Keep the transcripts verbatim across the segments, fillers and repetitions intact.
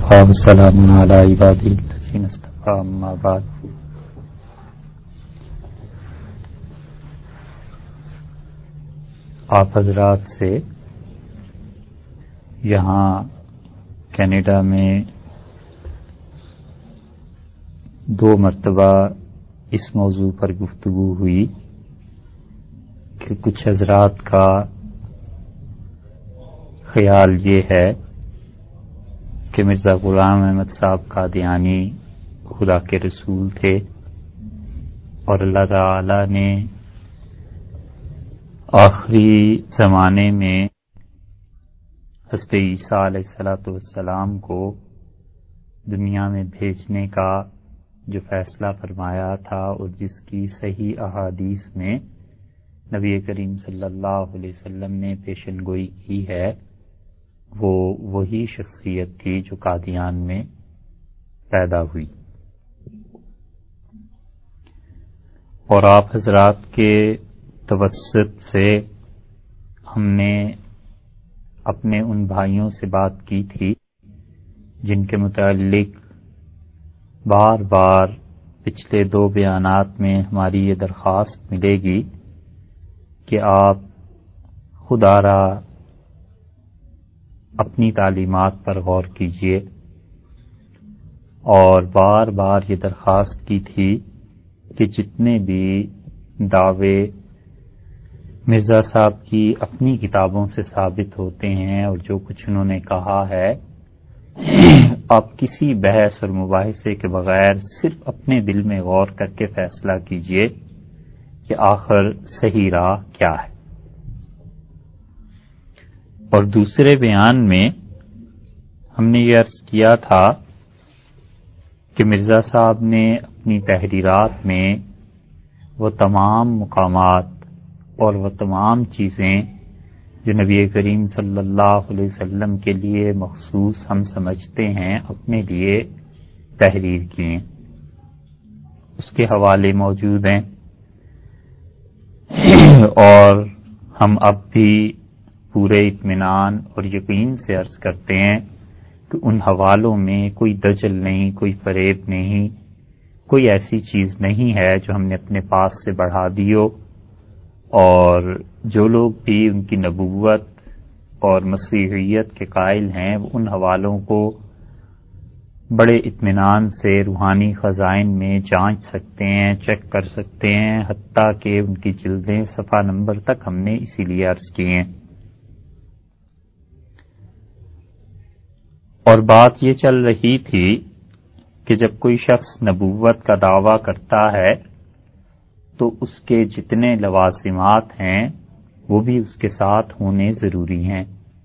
وكفى وسلام على عباده الذين اصطفى أما بعد. آپ حضرات سے یہاں کینیڈا میں دو مرتبہ اس موضوع پر گفتگو ہوئی کہ کچھ حضرات کا خیال یہ ہے کہ مرزا غلام احمد صاحب قادیانی خدا کے رسول تھے اور اللہ تعالی نے آخری زمانے میں حضرت عیسیٰ علیہ الصلوۃ والسلام کو دنیا میں بھیجنے کا جو فیصلہ فرمایا تھا اور جس کی صحیح احادیث میں نبی کریم صلی اللہ علیہ وسلم نے پیشن گوئی کی ہے، وہ وہی شخصیت تھی جو قادیان میں پیدا ہوئی. اور آپ حضرات کے توسط سے ہم نے اپنے ان بھائیوں سے بات کی تھی جن کے متعلق بار بار پچھلے دو بیانات میں ہماری یہ درخواست ملے گی کہ آپ خدا را اپنی تعلیمات پر غور کیجیے، اور بار بار یہ درخواست کی تھی کہ جتنے بھی دعوے مرزا صاحب کی اپنی کتابوں سے ثابت ہوتے ہیں اور جو کچھ انہوں نے کہا ہے، آپ کسی بحث اور مباحثے کے بغیر صرف اپنے دل میں غور کر کے فیصلہ کیجیے کہ آخر صحیح راہ کیا ہے. اور دوسرے بیان میں ہم نے یہ عرض کیا تھا کہ مرزا صاحب نے اپنی تحریرات میں وہ تمام مقامات اور وہ تمام چیزیں جو نبی کریم صلی اللہ علیہ وسلم کے لیے مخصوص ہم سمجھتے ہیں اپنے لیے تحریر کی ہیں. اس کے حوالے موجود ہیں اور ہم اب بھی پورے اطمینان اور یقین سے عرض کرتے ہیں کہ ان حوالوں میں کوئی دجل نہیں، کوئی فریب نہیں، کوئی ایسی چیز نہیں ہے جو ہم نے اپنے پاس سے بڑھا دی ہو. اور جو لوگ بھی ان کی نبوت اور مسیحیت کے قائل ہیں وہ ان حوالوں کو بڑے اطمینان سے روحانی خزائن میں جانچ سکتے ہیں، چیک کر سکتے ہیں، حتیٰ کہ ان کی جلدیں صفحہ نمبر تک ہم نے اسی لیے عرض کی ہیں. اور بات یہ چل رہی تھی کہ جب کوئی شخص نبوت کا دعویٰ کرتا ہے تو اس کے جتنے لوازمات ہیں وہ بھی اس کے ساتھ ہونے ضروری ہیں.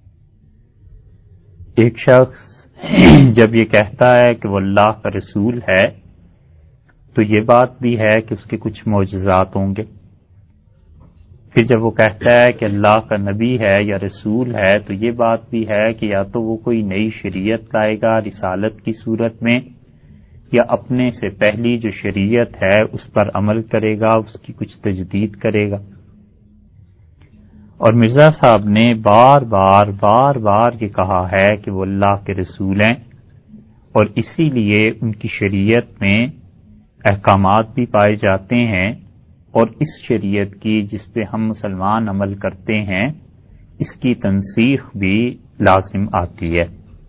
ایک شخص جب یہ کہتا ہے کہ وہ اللہ کا رسول ہے تو یہ بات بھی ہے کہ اس کے کچھ معجزات ہوں گے. پھر جب وہ کہتا ہے کہ اللہ کا نبی ہے یا رسول ہے تو یہ بات بھی ہے کہ یا تو وہ کوئی نئی شریعت لائے گا رسالت کی صورت میں، یا اپنے سے پہلی جو شریعت ہے اس پر عمل کرے گا، اس کی کچھ تجدید کرے گا. اور مرزا صاحب نے بار بار بار بار یہ کہا ہے کہ وہ اللہ کے رسول ہیں، اور اسی لیے ان کی شریعت میں احکامات بھی پائے جاتے ہیں، اور اس شریعت کی جس پہ ہم مسلمان عمل کرتے ہیں اس کی تنسیخ بھی لازم آتی ہے.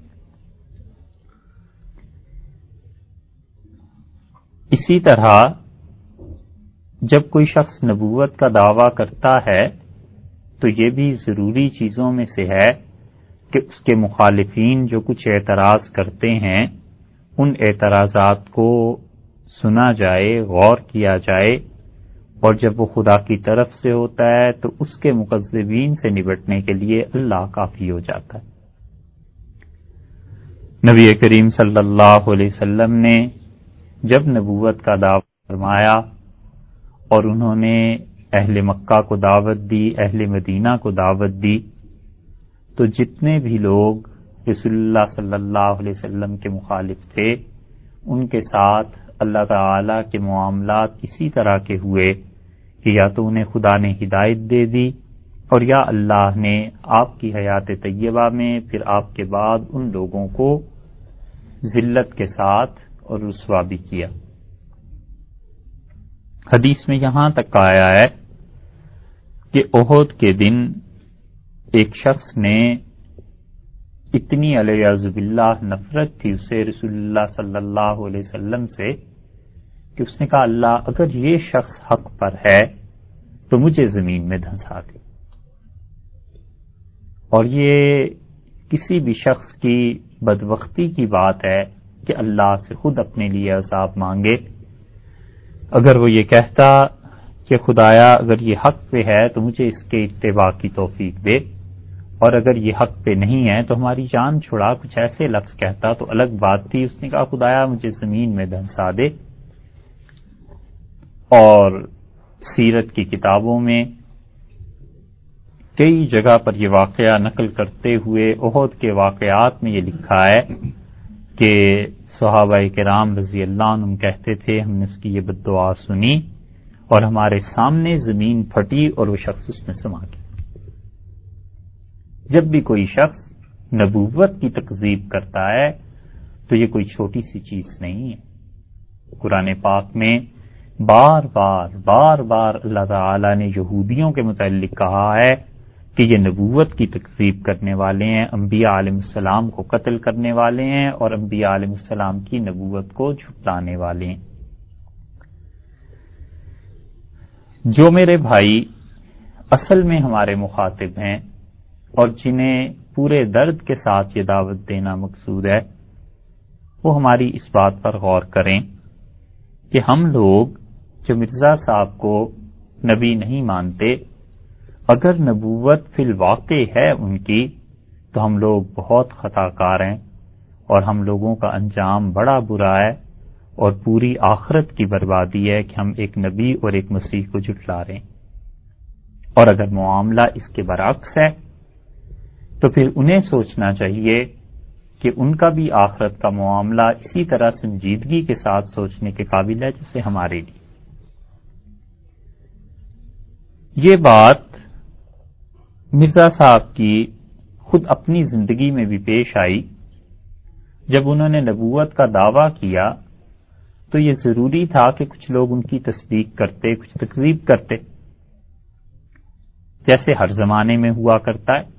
اسی طرح جب کوئی شخص نبوت کا دعویٰ کرتا ہے تو یہ بھی ضروری چیزوں میں سے ہے کہ اس کے مخالفین جو کچھ اعتراض کرتے ہیں ان اعتراضات کو سنا جائے، غور کیا جائے، اور جب وہ خدا کی طرف سے ہوتا ہے تو اس کے مکذبین سے نبٹنے کے لیے اللہ کافی ہو جاتا ہے. نبی کریم صلی اللہ علیہ وسلم نے جب نبوت کا دعویٰ فرمایا اور انہوں نے اہل مکہ کو دعوت دی، اہل مدینہ کو دعوت دی، تو جتنے بھی لوگ رسول اللہ صلی اللہ علیہ وسلم کے مخالف تھے ان کے ساتھ اللہ تعالی کے معاملات اسی طرح کے ہوئے کہ یا تو انہیں خدا نے ہدایت دے دی اور یا اللہ نے آپ کی حیات طیبہ میں پھر آپ کے بعد ان لوگوں کو ذلت کے ساتھ اور رسوا بھی کیا۔ حدیث میں یہاں تک آیا ہے کہ احد کے دن ایک شخص نے اتنی علیہ باللہ نفرت تھی اسے رسول اللہ صلی اللہ علیہ وسلم سے کہ اس نے کہا اللہ اگر یہ شخص حق پر ہے تو مجھے زمین میں دھنسا دے۔ اور یہ کسی بھی شخص کی بدبختی کی بات ہے کہ اللہ سے خود اپنے لیے عذاب مانگے۔ اگر وہ یہ کہتا کہ خدایا اگر یہ حق پہ ہے تو مجھے اس کے اتباع کی توفیق دے، اور اگر یہ حق پہ نہیں ہے تو ہماری جان چھڑا، کچھ ایسے لفظ کہتا تو الگ بات تھی۔ اس نے کہا خدایا مجھے زمین میں دھنسا دے۔ اور سیرت کی کتابوں میں کئی جگہ پر یہ واقعہ نقل کرتے ہوئے احد کے واقعات میں یہ لکھا ہے کہ صحابہ کرام رضی اللہ عنہم کہتے تھے ہم نے اس کی یہ بد دعا سنی اور ہمارے سامنے زمین پھٹی اور وہ شخص اس میں سما گیا۔ جب بھی کوئی شخص نبوت کی تکذیب کرتا ہے تو یہ کوئی چھوٹی سی چیز نہیں ہے۔ قرآن پاک میں بار بار بار بار اللہ تعالی نے یہودیوں کے متعلق کہا ہے کہ یہ نبوت کی تکذیب کرنے والے ہیں، انبیاء علیہ السلام کو قتل کرنے والے ہیں اور انبیاء علیہ السلام کی نبوت کو جھٹلانے والے ہیں۔ جو میرے بھائی اصل میں ہمارے مخاطب ہیں اور جنہیں پورے درد کے ساتھ یہ دعوت دینا مقصود ہے، وہ ہماری اس بات پر غور کریں کہ ہم لوگ جو مرزا صاحب کو نبی نہیں مانتے، اگر نبوت فی الواقع ہے ان کی تو ہم لوگ بہت خطا کار ہیں اور ہم لوگوں کا انجام بڑا برا ہے اور پوری آخرت کی بربادی ہے کہ ہم ایک نبی اور ایک مسیح کو جھٹلا رہے ہیں۔ اور اگر معاملہ اس کے برعکس ہے تو پھر انہیں سوچنا چاہیے کہ ان کا بھی آخرت کا معاملہ اسی طرح سنجیدگی کے ساتھ سوچنے کے قابل ہے جیسے ہمارے لیے۔ یہ بات مرزا صاحب کی خود اپنی زندگی میں بھی پیش آئی۔ جب انہوں نے نبوت کا دعویٰ کیا تو یہ ضروری تھا کہ کچھ لوگ ان کی تصدیق کرتے، کچھ تکذیب کرتے، جیسے ہر زمانے میں ہوا کرتا ہے۔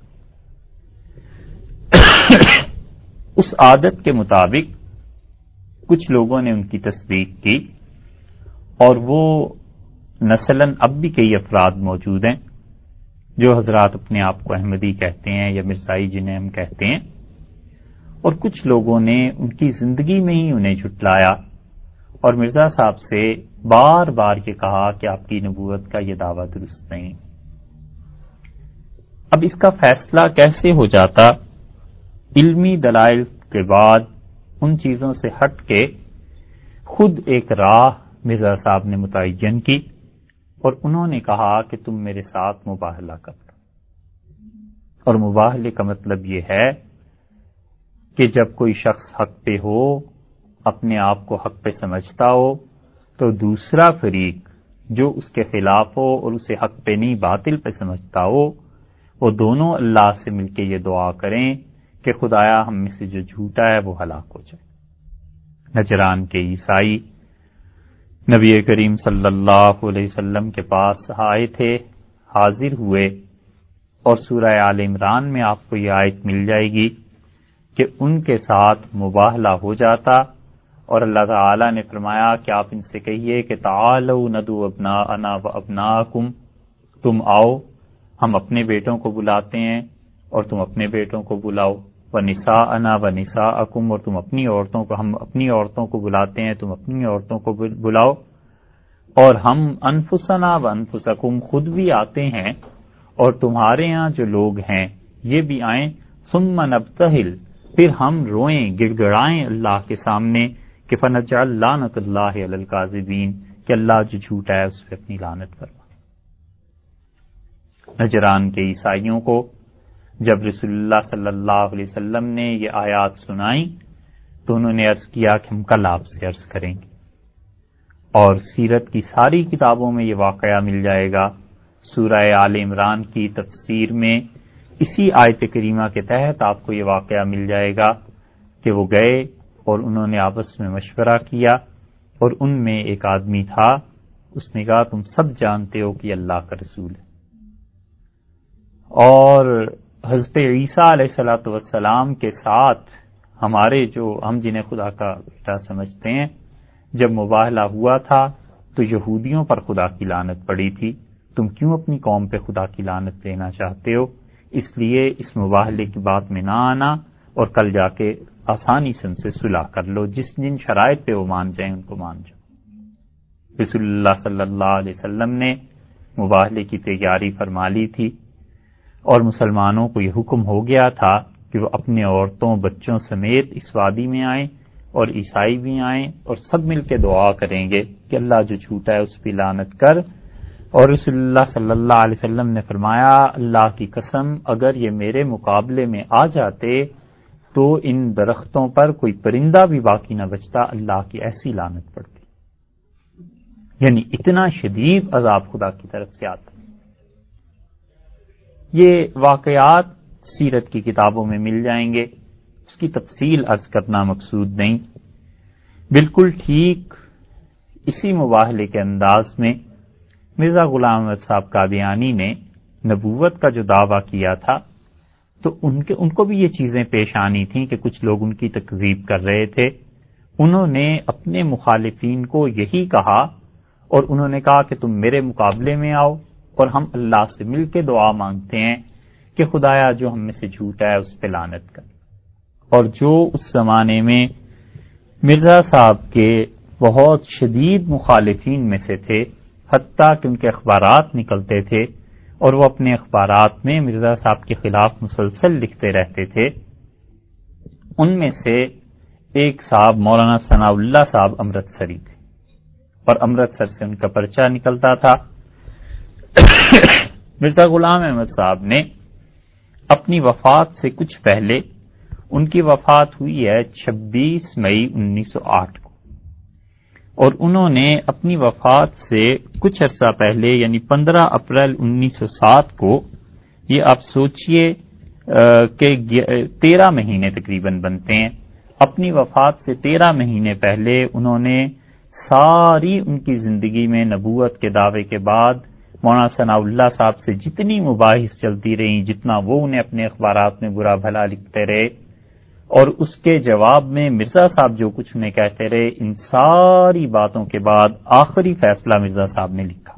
اس عادت کے مطابق کچھ لوگوں نے ان کی تصدیق کی اور وہ نسلاً اب بھی کئی افراد موجود ہیں جو حضرات اپنے آپ کو احمدی کہتے ہیں یا مرزائی جنہیں ہم کہتے ہیں، اور کچھ لوگوں نے ان کی زندگی میں ہی انہیں جھٹلایا اور مرزا صاحب سے بار بار یہ کہا کہ آپ کی نبوت کا یہ دعویٰ درست نہیں۔ اب اس کا فیصلہ کیسے ہو جاتا؟ علمی دلائل کے بعد ان چیزوں سے ہٹ کے خود ایک راہ مرزا صاحب نے متعین کی اور انہوں نے کہا کہ تم میرے ساتھ مباہلہ کر لو۔ اور مباہلے کا مطلب یہ ہے کہ جب کوئی شخص حق پہ ہو، اپنے آپ کو حق پہ سمجھتا ہو، تو دوسرا فریق جو اس کے خلاف ہو اور اسے حق پہ نہیں باطل پہ سمجھتا ہو، وہ دونوں اللہ سے مل کے یہ دعا کریں کہ خدایا ہم میں سے جو جھوٹا ہے وہ ہلاک ہو جائے۔ نجران کے عیسائی نبی کریم صلی اللہ علیہ وسلم کے پاس آئے تھے، حاضر ہوئے، اور سورہ آل عمران میں آپ کو یہ آیت مل جائے گی کہ ان کے ساتھ مباہلہ ہو جاتا، اور اللہ تعالی نے فرمایا کہ آپ ان سے کہیے کہ تعالوا ندعو ابناءنا وابناءکم، تم آؤ ہم اپنے بیٹوں کو بلاتے ہیں اور تم اپنے بیٹوں کو بلاؤ، ونساءنا ونساءکم، اور تم اپنی عورتوں کو ہم اپنی عورتوں کو بلاتے ہیں تم اپنی عورتوں کو بلاؤ، اور ہم انفسنا وانفسکم، خود بھی آتے ہیں اور تمہارے ہاں جو لوگ ہیں یہ بھی آئیں، ثم نبتہل، پھر ہم روئیں گڑ گڑائیں اللہ کے سامنے کہ فنجعل لعنت اللہ علی الکاذبین، کہ اللہ جو جھوٹا ہے اس پہ اپنی لعنت فرما۔ نجران کے عیسائیوں کو جب رسول اللہ صلی اللہ علیہ وسلم نے یہ آیات سنائیں تو انہوں نے عرض کیا کہ ہم کل آپ سے عرض کریں گے، اور سیرت کی ساری کتابوں میں یہ واقعہ مل جائے گا۔ سورہ آل عمران کی تفسیر میں اسی آیت کریمہ کے تحت آپ کو یہ واقعہ مل جائے گا کہ وہ گئے اور انہوں نے آپس میں مشورہ کیا، اور ان میں ایک آدمی تھا، اس نے کہا تم سب جانتے ہو کہ اللہ کا رسول ہے۔ اور حضرت عیسیٰ علیہ الصلوۃ والسلام کے ساتھ ہمارے جو ہم جنہیں خدا کا بیٹا سمجھتے ہیں، جب مباہلہ ہوا تھا تو یہودیوں پر خدا کی لعنت پڑی تھی، تم کیوں اپنی قوم پہ خدا کی لعنت لینا چاہتے ہو؟ اس لیے اس مباہلے کی بات میں نہ آنا، اور کل جا کے آسانی سے ان سے صلح کر لو، جس جن شرائط پہ وہ مان جائیں ان کو مان جاؤ۔ رسول اللہ صلی اللہ علیہ وسلم نے مباہلے کی تیاری فرما لی تھی، اور مسلمانوں کو یہ حکم ہو گیا تھا کہ وہ اپنے عورتوں بچوں سمیت اس وادی میں آئیں، اور عیسائی بھی آئیں، اور سب مل کے دعا کریں گے کہ اللہ جو جھوٹا ہے اس پہ لعنت کر۔ اور رسول اللہ صلی اللہ علیہ وسلم نے فرمایا اللہ کی قسم اگر یہ میرے مقابلے میں آ جاتے تو ان درختوں پر کوئی پرندہ بھی باقی نہ بچتا، اللہ کی ایسی لعنت پڑتی، یعنی اتنا شدید عذاب خدا کی طرف سے آتا۔ یہ واقعات سیرت کی کتابوں میں مل جائیں گے، اس کی تفصیل عرض کرنا مقصود نہیں۔ بالکل ٹھیک اسی مباہلے کے انداز میں مرزا غلام احمد صاحب قادیانی نے نبوت کا جو دعویٰ کیا تھا تو ان کے ان کو بھی یہ چیزیں پیش آنی تھیں کہ کچھ لوگ ان کی تکذیب کر رہے تھے۔ انہوں نے اپنے مخالفین کو یہی کہا، اور انہوں نے کہا کہ تم میرے مقابلے میں آؤ اور ہم اللہ سے مل کے دعا مانگتے ہیں کہ خدایا جو ہم میں سے جھوٹا ہے اس پہ لعنت کر۔ اور جو اس زمانے میں مرزا صاحب کے بہت شدید مخالفین میں سے تھے، حتیٰ کہ ان کے اخبارات نکلتے تھے اور وہ اپنے اخبارات میں مرزا صاحب کے خلاف مسلسل لکھتے رہتے تھے، ان میں سے ایک صاحب مولانا ثناء اللہ صاحب امرتسری تھے، اور امرتسر سے ان کا پرچہ نکلتا تھا۔ مرزا غلام احمد صاحب نے اپنی وفات سے کچھ پہلے، ان کی وفات ہوئی ہے چھبیس مئی انیس سو آٹھ کو، اور انہوں نے اپنی وفات سے کچھ عرصہ پہلے یعنی پندرہ اپریل انیس سو سات کو، یہ آپ سوچئے کہ تیرہ مہینے تقریباً بنتے ہیں، اپنی وفات سے تیرہ مہینے پہلے انہوں نے ساری ان کی زندگی میں نبوت کے دعوے کے بعد مولانا ثناء اللہ صاحب سے جتنی مباحث چلتی رہیں، جتنا وہ انہیں اپنے اخبارات میں برا بھلا لکھتے رہے، اور اس کے جواب میں مرزا صاحب جو کچھ انہیں کہتے رہے، ان ساری باتوں کے بعد آخری فیصلہ مرزا صاحب نے لکھا،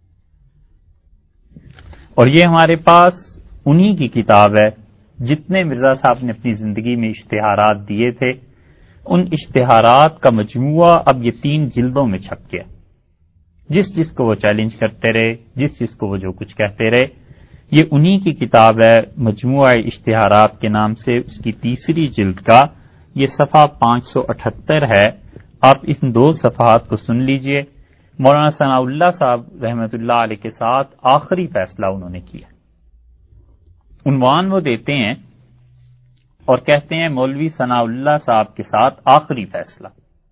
اور یہ ہمارے پاس انہی کی کتاب ہے۔ جتنے مرزا صاحب نے اپنی زندگی میں اشتہارات دیے تھے، ان اشتہارات کا مجموعہ اب یہ تین جلدوں میں چھپ گیا۔ جس جس کو وہ چیلنج کرتے رہے، جس جس کو وہ جو کچھ کہتے رہے، یہ انہی کی کتاب ہے مجموعہ اشتہارات کے نام سے، اس کی تیسری جلد کا یہ صفحہ پانچ سو اٹھہتر ہے۔ آپ اس دو صفحات کو سن لیجئے۔ مولانا ثناء اللہ صاحب رحمۃ اللہ علیہ کے ساتھ آخری فیصلہ انہوں نے کیا۔ عنوان وہ دیتے ہیں اور کہتے ہیں مولوی ثناء اللہ صاحب کے ساتھ آخری فیصلہ۔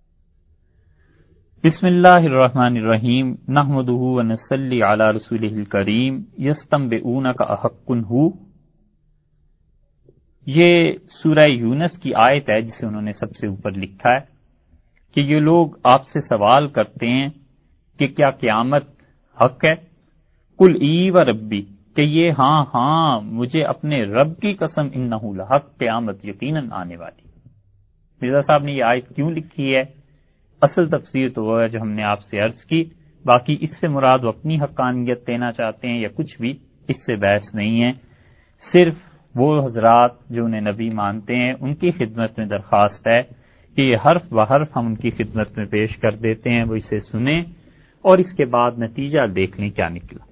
بسم اللہ الرحمن الرحیم، نحمدہ ونصلی علی رسولہ الکریم، یستنبئونک احق ھو۔ یہ سورہ یونس کی آیت ہے جسے انہوں نے سب سے اوپر لکھا ہے کہ یہ لوگ آپ سے سوال کرتے ہیں کہ کیا قیامت حق ہے؟ قل ای و ربی، کہ یہ ہاں ہاں مجھے اپنے رب کی قسم انہ لحق، قیامت یقیناً آنے والی۔ مرزا صاحب نے یہ آیت کیوں لکھی ہے؟ اصل تفسیر تو وہ ہے جو ہم نے آپ سے عرض کی، باقی اس سے مراد وہ اپنی حقانیت دینا چاہتے ہیں یا کچھ بھی، اس سے بحث نہیں ہے۔ صرف وہ حضرات جو انہیں نبی مانتے ہیں ان کی خدمت میں درخواست ہے کہ یہ حرف بحرف ہم ان کی خدمت میں پیش کر دیتے ہیں، وہ اسے سنیں اور اس کے بعد نتیجہ دیکھ لیں کیا نکلا۔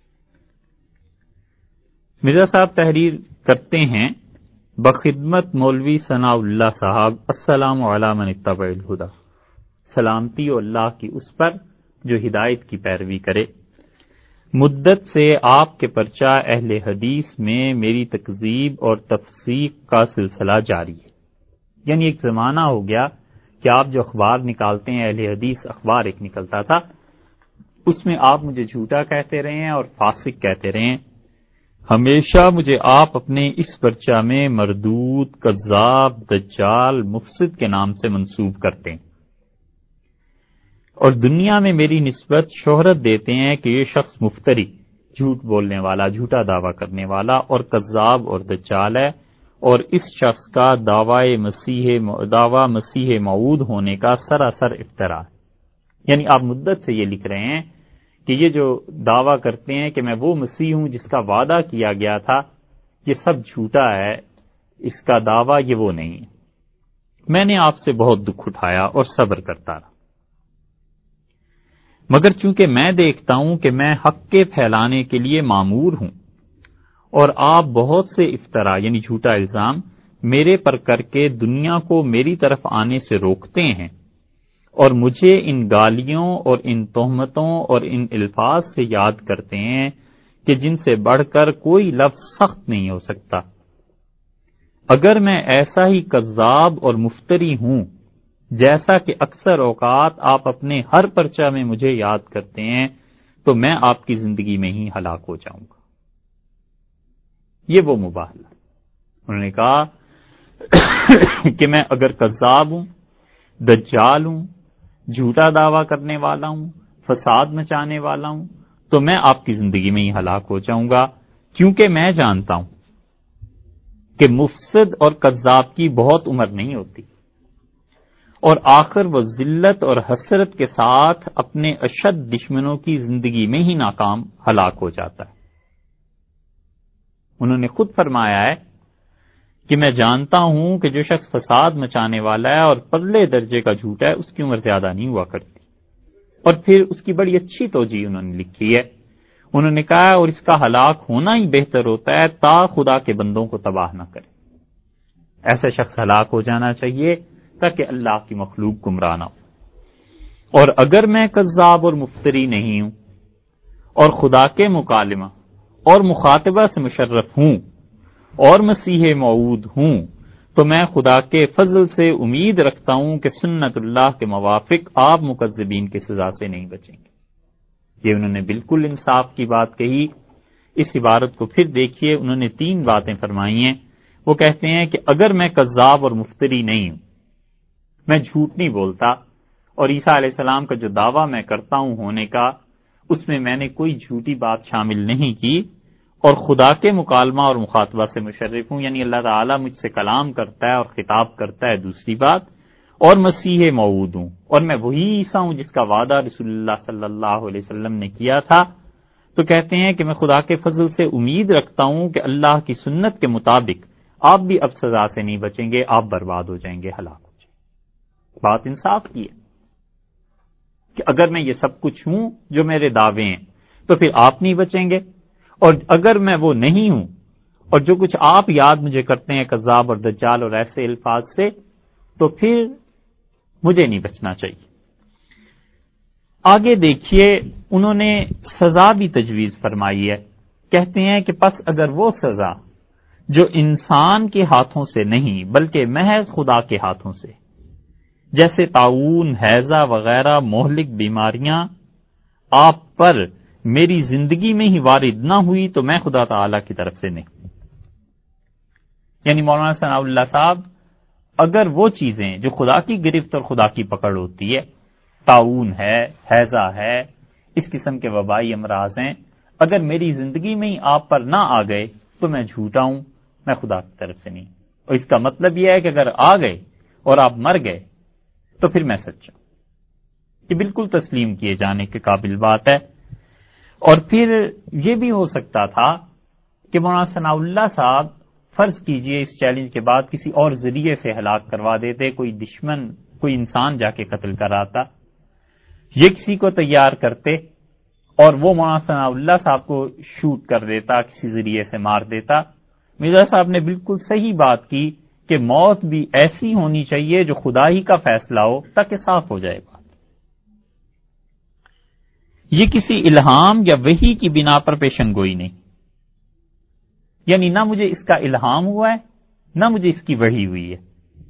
مرزا صاحب تحریر کرتے ہیں بخدمت مولوی ثناء اللہ صاحب، السلام علی من اتبع الہدی، سلامتی ہو اللہ کی اس پر جو ہدایت کی پیروی کرے۔ مدت سے آپ کے پرچہ اہل حدیث میں میری تکذیب اور تفسیق کا سلسلہ جاری ہے، یعنی ایک زمانہ ہو گیا کہ آپ جو اخبار نکالتے ہیں، اہل حدیث اخبار ایک نکلتا تھا، اس میں آپ مجھے جھوٹا کہتے رہے ہیں اور فاسق کہتے رہے ہیں۔ ہمیشہ مجھے آپ اپنے اس پرچہ میں مردود، کذاب، دجال، مفسد کے نام سے منسوب کرتے ہیں اور دنیا میں میری نسبت شہرت دیتے ہیں کہ یہ شخص مفتری، جھوٹ بولنے والا، جھوٹا دعویٰ کرنے والا اور کذاب اور دجال ہے، اور اس شخص کا دعوی مسیح دعوی مسیح موعود ہونے کا سراسر افتراء ہے۔ یعنی آپ مدت سے یہ لکھ رہے ہیں کہ یہ جو دعویٰ کرتے ہیں کہ میں وہ مسیح ہوں جس کا وعدہ کیا گیا تھا، یہ سب جھوٹا ہے، اس کا دعویٰ یہ وہ نہیں ہے۔ میں نے آپ سے بہت دکھ اٹھایا اور صبر کرتا رہا، مگر چونکہ میں دیکھتا ہوں کہ میں حق کے پھیلانے کے لیے مامور ہوں اور آپ بہت سے افطرا یعنی جھوٹا الزام میرے پر کر کے دنیا کو میری طرف آنے سے روکتے ہیں اور مجھے ان گالیوں اور ان تہمتوں اور ان الفاظ سے یاد کرتے ہیں کہ جن سے بڑھ کر کوئی لفظ سخت نہیں ہو سکتا، اگر میں ایسا ہی کذاب اور مفتری ہوں جیسا کہ اکثر اوقات آپ اپنے ہر پرچہ میں مجھے یاد کرتے ہیں، تو میں آپ کی زندگی میں ہی ہلاک ہو جاؤں گا۔ یہ وہ مباہلہ، انہوں نے کہا کہ میں اگر کذاب ہوں، دجال ہوں، جھوٹا دعویٰ کرنے والا ہوں، فساد مچانے والا ہوں، تو میں آپ کی زندگی میں ہی ہلاک ہو جاؤں گا، کیونکہ میں جانتا ہوں کہ مفسد اور کذاب کی بہت عمر نہیں ہوتی اور آخر وہ ذلت اور حسرت کے ساتھ اپنے اشد دشمنوں کی زندگی میں ہی ناکام ہلاک ہو جاتا ہے۔ انہوں نے خود فرمایا ہے کہ میں جانتا ہوں کہ جو شخص فساد مچانے والا ہے اور پرلے درجے کا جھوٹا ہے، اس کی عمر زیادہ نہیں ہوا کرتی، اور پھر اس کی بڑی اچھی توجیہ انہوں نے لکھی ہے، انہوں نے کہا اور اس کا ہلاک ہونا ہی بہتر ہوتا ہے تا خدا کے بندوں کو تباہ نہ کرے۔ ایسا شخص ہلاک ہو جانا چاہیے تاکہ اللہ کی مخلوق گمراہ نہ ہو۔ اور اگر میں کذاب اور مفتری نہیں ہوں اور خدا کے مکالمہ اور مخاطبہ سے مشرف ہوں اور مسیح موعود ہوں، تو میں خدا کے فضل سے امید رکھتا ہوں کہ سنت اللہ کے موافق آپ مکذبین کی سزا سے نہیں بچیں گے۔ یہ انہوں نے بالکل انصاف کی بات کہی۔ اس عبارت کو پھر دیکھیے، انہوں نے تین باتیں فرمائی ہیں۔ وہ کہتے ہیں کہ اگر میں کذاب اور مفتری نہیں ہوں، میں جھوٹ نہیں بولتا، اور عیسیٰ علیہ السلام کا جو دعویٰ میں کرتا ہوں ہونے کا، اس میں میں نے کوئی جھوٹی بات شامل نہیں کی، اور خدا کے مکالمہ اور مخاطبہ سے مشرف ہوں، یعنی اللہ تعالیٰ مجھ سے کلام کرتا ہے اور خطاب کرتا ہے، دوسری بات، اور مسیح موعود ہوں، اور میں وہی عیسیٰ ہوں جس کا وعدہ رسول اللہ صلی اللہ علیہ وسلم نے کیا تھا، تو کہتے ہیں کہ میں خدا کے فضل سے امید رکھتا ہوں کہ اللہ کی سنت کے مطابق آپ بھی اب سزا سے نہیں بچیں گے، آپ برباد ہو جائیں گے، ہلاک ہو جائیں گے۔ بات انصاف کی ہے کہ اگر میں یہ سب کچھ ہوں جو میرے دعوے ہیں، تو پھر آپ نہیں بچیں گے، اور اگر میں وہ نہیں ہوں اور جو کچھ آپ یاد مجھے کرتے ہیں کذاب اور دجال اور ایسے الفاظ سے، تو پھر مجھے نہیں بچنا چاہیے۔ آگے دیکھیے، انہوں نے سزا بھی تجویز فرمائی ہے۔ کہتے ہیں کہ پس اگر وہ سزا جو انسان کے ہاتھوں سے نہیں بلکہ محض خدا کے ہاتھوں سے، جیسے طاعون، ہیضہ وغیرہ مہلک بیماریاں آپ پر میری زندگی میں ہی وارد نہ ہوئی، تو میں خدا تعالی کی طرف سے نہیں۔ یعنی مولانا ثناء اللہ صاحب، اگر وہ چیزیں جو خدا کی گرفت اور خدا کی پکڑ ہوتی ہے، طاعون ہے، ہیضہ ہے، اس قسم کے وبائی امراض ہیں، اگر میری زندگی میں ہی آپ پر نہ آ گئے تو میں جھوٹا ہوں، میں خدا کی طرف سے نہیں۔ اور اس کا مطلب یہ ہے کہ اگر آ گئے اور آپ مر گئے تو پھر میں سچا ہوں۔ یہ بالکل تسلیم کیے جانے کے قابل بات ہے۔ اور پھر یہ بھی ہو سکتا تھا کہ مولانا ثناء اللہ صاحب فرض کیجئے اس چیلنج کے بعد کسی اور ذریعے سے ہلاک کروا دیتے، کوئی دشمن، کوئی انسان جا کے قتل کراتا، یہ کسی کو تیار کرتے اور وہ مولانا ثناء اللہ صاحب کو شوٹ کر دیتا، کسی ذریعے سے مار دیتا۔ مرزا صاحب نے بالکل صحیح بات کی کہ موت بھی ایسی ہونی چاہیے جو خدا ہی کا فیصلہ ہو، تاکہ صاف ہو جائے بات۔ یہ کسی الہام یا وحی کی بنا پر پیشن گوئی نہیں، یعنی نہ مجھے اس کا الہام ہوا ہے نہ مجھے اس کی وحی ہوئی ہے۔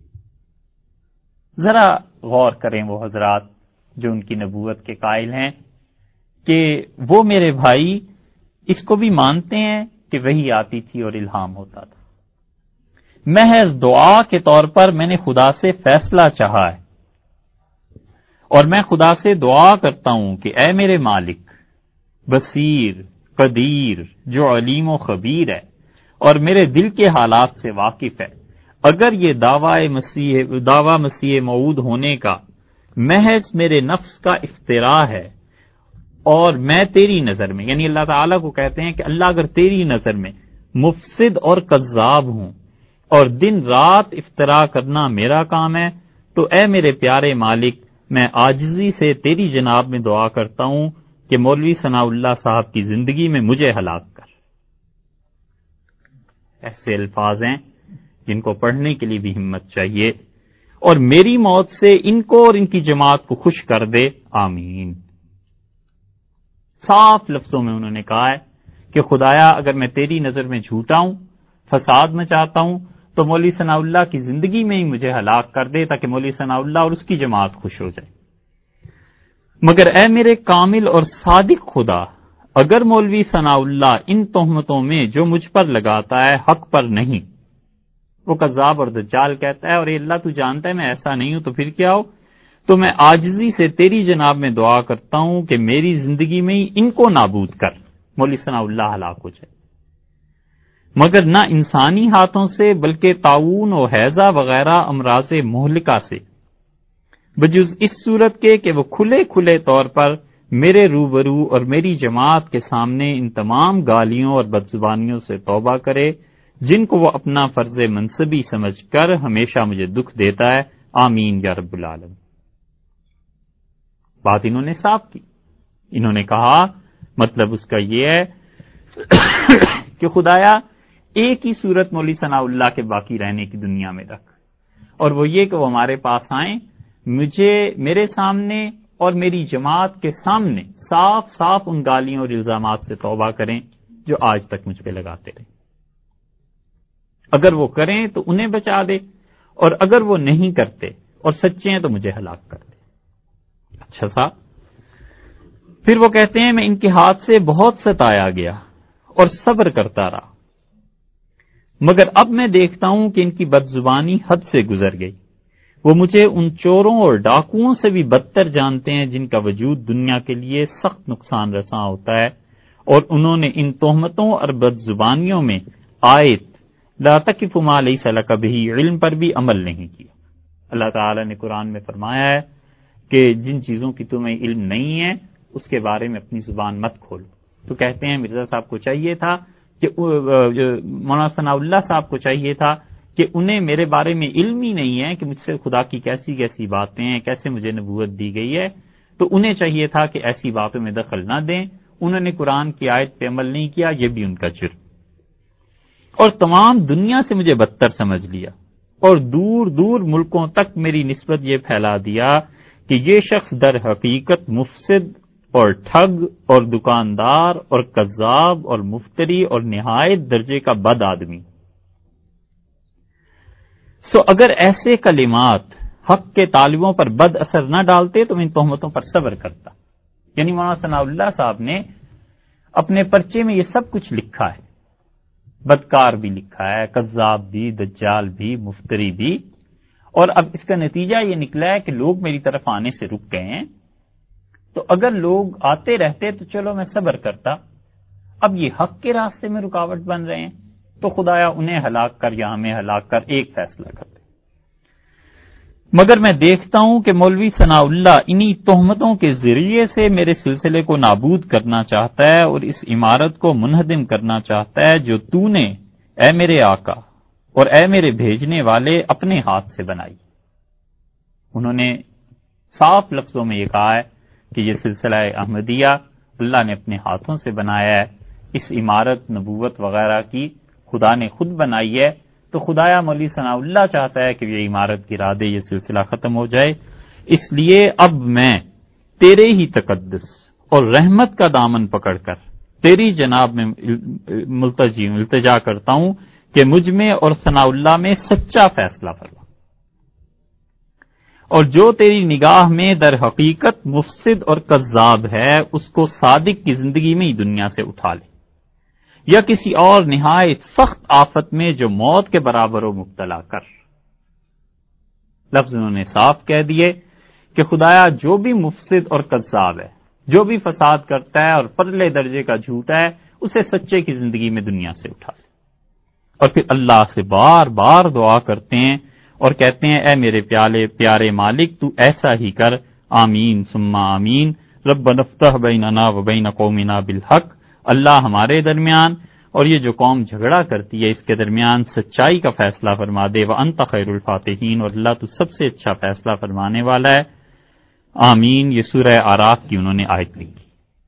ذرا غور کریں وہ حضرات جو ان کی نبوت کے قائل ہیں کہ وہ میرے بھائی اس کو بھی مانتے ہیں کہ وحی آتی تھی اور الہام ہوتا تھا. محض دعا کے طور پر میں نے خدا سے فیصلہ چاہا ہے اور میں خدا سے دعا کرتا ہوں کہ اے میرے مالک، بصیر، قدیر، جو علیم و خبیر ہے اور میرے دل کے حالات سے واقف ہے، اگر یہ دعوی مسیح دعوی مسیح موعود ہونے کا محض میرے نفس کا افتراء ہے اور میں تیری نظر میں، یعنی اللہ تعالیٰ کو کہتے ہیں کہ اللہ اگر تیری نظر میں مفسد اور کذاب ہوں اور دن رات افتراء کرنا میرا کام ہے، تو اے میرے پیارے مالک، میں عاجزی سے تیری جناب میں دعا کرتا ہوں کہ مولوی ثناء اللہ صاحب کی زندگی میں مجھے ہلاک کر. ایسے الفاظ ہیں جن کو پڑھنے کے لیے بھی ہمت چاہیے، اور میری موت سے ان کو اور ان کی جماعت کو خوش کر دے، آمین. صاف لفظوں میں انہوں نے کہا ہے کہ خدایا اگر میں تیری نظر میں جھوٹا ہوں، فساد میں چاہتا ہوں، تو مولوی ثناء اللہ کی زندگی میں ہی مجھے ہلاک کر دے تاکہ مولوی ثناء اللہ اور اس کی جماعت خوش ہو جائے. مگر اے میرے کامل اور صادق خدا، اگر مولوی ثناء اللہ ان تہمتوں میں جو مجھ پر لگاتا ہے حق پر نہیں، وہ کذاب اور دجال کہتا ہے اور اے اللہ تو جانتا ہے میں ایسا نہیں ہوں، تو پھر کیا ہو؟ تو میں عاجزی سے تیری جناب میں دعا کرتا ہوں کہ میری زندگی میں ہی ان کو نابود کر، مولوی ثناء اللہ ہلاک ہو جائے. مگر نہ انسانی ہاتھوں سے بلکہ طاعون و ہیضہ وغیرہ امراض مہلکہ سے، بجز اس صورت کے کہ وہ کھلے کھلے طور پر میرے روبرو اور میری جماعت کے سامنے ان تمام گالیوں اور بدزبانیوں سے توبہ کرے جن کو وہ اپنا فرض منصبی سمجھ کر ہمیشہ مجھے دکھ دیتا ہے، آمین یا رب العالمین. بات انہوں نے صاف کی. انہوں نے کہا مطلب اس کا یہ ہے کہ خدایا ایک ہی صورت مولوی ثناء اللہ کے باقی رہنے کی دنیا میں رکھ، اور وہ یہ کہ وہ ہمارے پاس آئیں، مجھے میرے سامنے اور میری جماعت کے سامنے صاف صاف ان گالیوں اور الزامات سے توبہ کریں جو آج تک مجھ پہ لگاتے رہے. اگر وہ کریں تو انہیں بچا دے، اور اگر وہ نہیں کرتے اور سچے ہیں تو مجھے ہلاک کر دے. اچھا صاحب، پھر وہ کہتے ہیں میں ان کے ہاتھ سے بہت ستایا گیا اور صبر کرتا رہا، مگر اب میں دیکھتا ہوں کہ ان کی بدزبانی حد سے گزر گئی. وہ مجھے ان چوروں اور ڈاکوؤں سے بھی بدتر جانتے ہیں جن کا وجود دنیا کے لیے سخت نقصان رساں ہوتا ہے، اور انہوں نے ان تہمتوں اور بدزبانیوں میں آیت لا تقف ما لیس لک بہ علم پر بھی عمل نہیں کیا. اللہ تعالی نے قرآن میں فرمایا ہے کہ جن چیزوں کی تمہیں علم نہیں ہے اس کے بارے میں اپنی زبان مت کھولو. تو کہتے ہیں مرزا صاحب کو چاہیے تھا کہ مولانا ثناء اللہ صاحب کو چاہیے تھا کہ انہیں میرے بارے میں علم ہی نہیں ہے کہ مجھ سے خدا کی کیسی کیسی باتیں ہیں، کیسے مجھے نبوت دی گئی ہے، تو انہیں چاہیے تھا کہ ایسی باتوں میں دخل نہ دیں. انہوں نے قرآن کی آیت پہ عمل نہیں کیا، یہ بھی ان کا جرم، اور تمام دنیا سے مجھے بدتر سمجھ لیا اور دور دور ملکوں تک میری نسبت یہ پھیلا دیا کہ یہ شخص در حقیقت مفسد اور ٹھگ اور دکاندار اور کذاب اور مفتری اور نہایت درجے کا بد آدمی. سو اگر ایسے کلمات حق کے طالبوں پر بد اثر نہ ڈالتے تو میں ان تہمتوں پر صبر کرتا. یعنی مولانا ثناء اللہ صاحب نے اپنے پرچے میں یہ سب کچھ لکھا ہے، بدکار بھی لکھا ہے، کذاب بھی، دجال بھی، مفتری بھی، اور اب اس کا نتیجہ یہ نکلا ہے کہ لوگ میری طرف آنے سے رک گئے ہیں. تو اگر لوگ آتے رہتے تو چلو میں صبر کرتا، اب یہ حق کے راستے میں رکاوٹ بن رہے ہیں تو خدایا انہیں ہلاک کر یا ہمیں ہلاک کر، ایک فیصلہ کر دے. مگر میں دیکھتا ہوں کہ مولوی ثناء اللہ انہی تہمتوں کے ذریعے سے میرے سلسلے کو نابود کرنا چاہتا ہے اور اس عمارت کو منہدم کرنا چاہتا ہے جو تو نے اے میرے آقا اور اے میرے بھیجنے والے اپنے ہاتھ سے بنائی. انہوں نے صاف لفظوں میں یہ کہا ہے کہ یہ سلسلہ احمدیہ اللہ نے اپنے ہاتھوں سے بنایا ہے، اس عمارت نبوت وغیرہ کی خدا نے خود بنائی ہے. تو خدایا مولوی ثناء اللہ چاہتا ہے کہ یہ عمارت گرا دے، یہ سلسلہ ختم ہو جائے. اس لیے اب میں تیرے ہی تقدس اور رحمت کا دامن پکڑ کر تیری جناب میں ملتجی ہوں، التجا کرتا ہوں کہ مجھ میں اور ثناء اللہ میں سچا فیصلہ فرما، اور جو تیری نگاہ میں در حقیقت مفسد اور کذاب ہے اس کو صادق کی زندگی میں ہی دنیا سے اٹھا لے. یا کسی اور نہایت سخت آفت میں جو موت کے برابر ہو مبتلا کر۔ لفظ انہوں نے صاف کہہ دیے کہ خدایا جو بھی مفسد اور کذاب ہے، جو بھی فساد کرتا ہے اور پرلے درجے کا جھوٹا ہے، اسے سچے کی زندگی میں دنیا سے اٹھا دے۔ اور پھر اللہ سے بار بار دعا کرتے ہیں اور کہتے ہیں اے میرے پیارے پیارے مالک تو ایسا ہی کر، آمین ثم آمین، ربنا افتح بیننا و بین قومنا بالحق، اللہ ہمارے درمیان اور یہ جو قوم جھگڑا کرتی ہے اس کے درمیان سچائی کا فیصلہ فرما دے، وانت خیر الفاتحین، اور اللہ تو سب سے اچھا فیصلہ فرمانے والا ہے۔ آمین۔ یہ سورہ اعراف کی انہوں نے آیت لکھی۔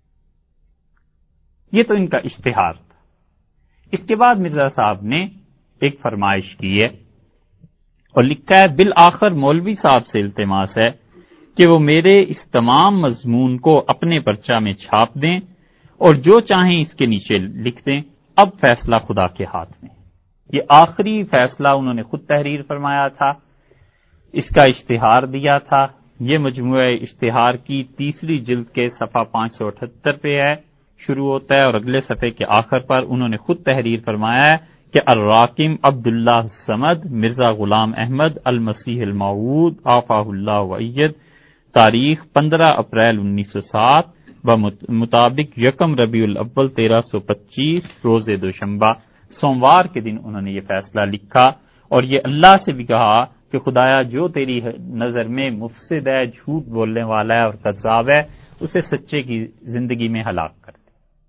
یہ تو ان کا اشتہار تھا۔ اس کے بعد مرزا صاحب نے ایک فرمائش کی ہے اور لکھا ہے بالآخر مولوی صاحب سے التماس ہے کہ وہ میرے اس تمام مضمون کو اپنے پرچہ میں چھاپ دیں اور جو چاہیں اس کے نیچے لکھ دیں، اب فیصلہ خدا کے ہاتھ میں۔ یہ آخری فیصلہ انہوں نے خود تحریر فرمایا تھا، اس کا اشتہار دیا تھا۔ یہ مجموعہ اشتہار کی تیسری جلد کے صفحہ پانچ سو اٹھہتر پہ ہے، شروع ہوتا ہے اور اگلے صفحے کے آخر پر انہوں نے خود تحریر فرمایا ہے کہ الراکم عبداللہ الصمد مرزا غلام احمد المسیح الموعود آفاہ اللہ وعید، تاریخ پندرہ اپریل انیس سو سات، بمطابق یکم ربیع الاول تیرہ سو پچیس، روز دوشنبہ سوموار کے دن انہوں نے یہ فیصلہ لکھا اور یہ اللہ سے بھی کہا کہ خدایا جو تیری نظر میں مفسد ہے، جھوٹ بولنے والا ہے اور کذاب ہے، اسے سچے کی زندگی میں ہلاک کر دے۔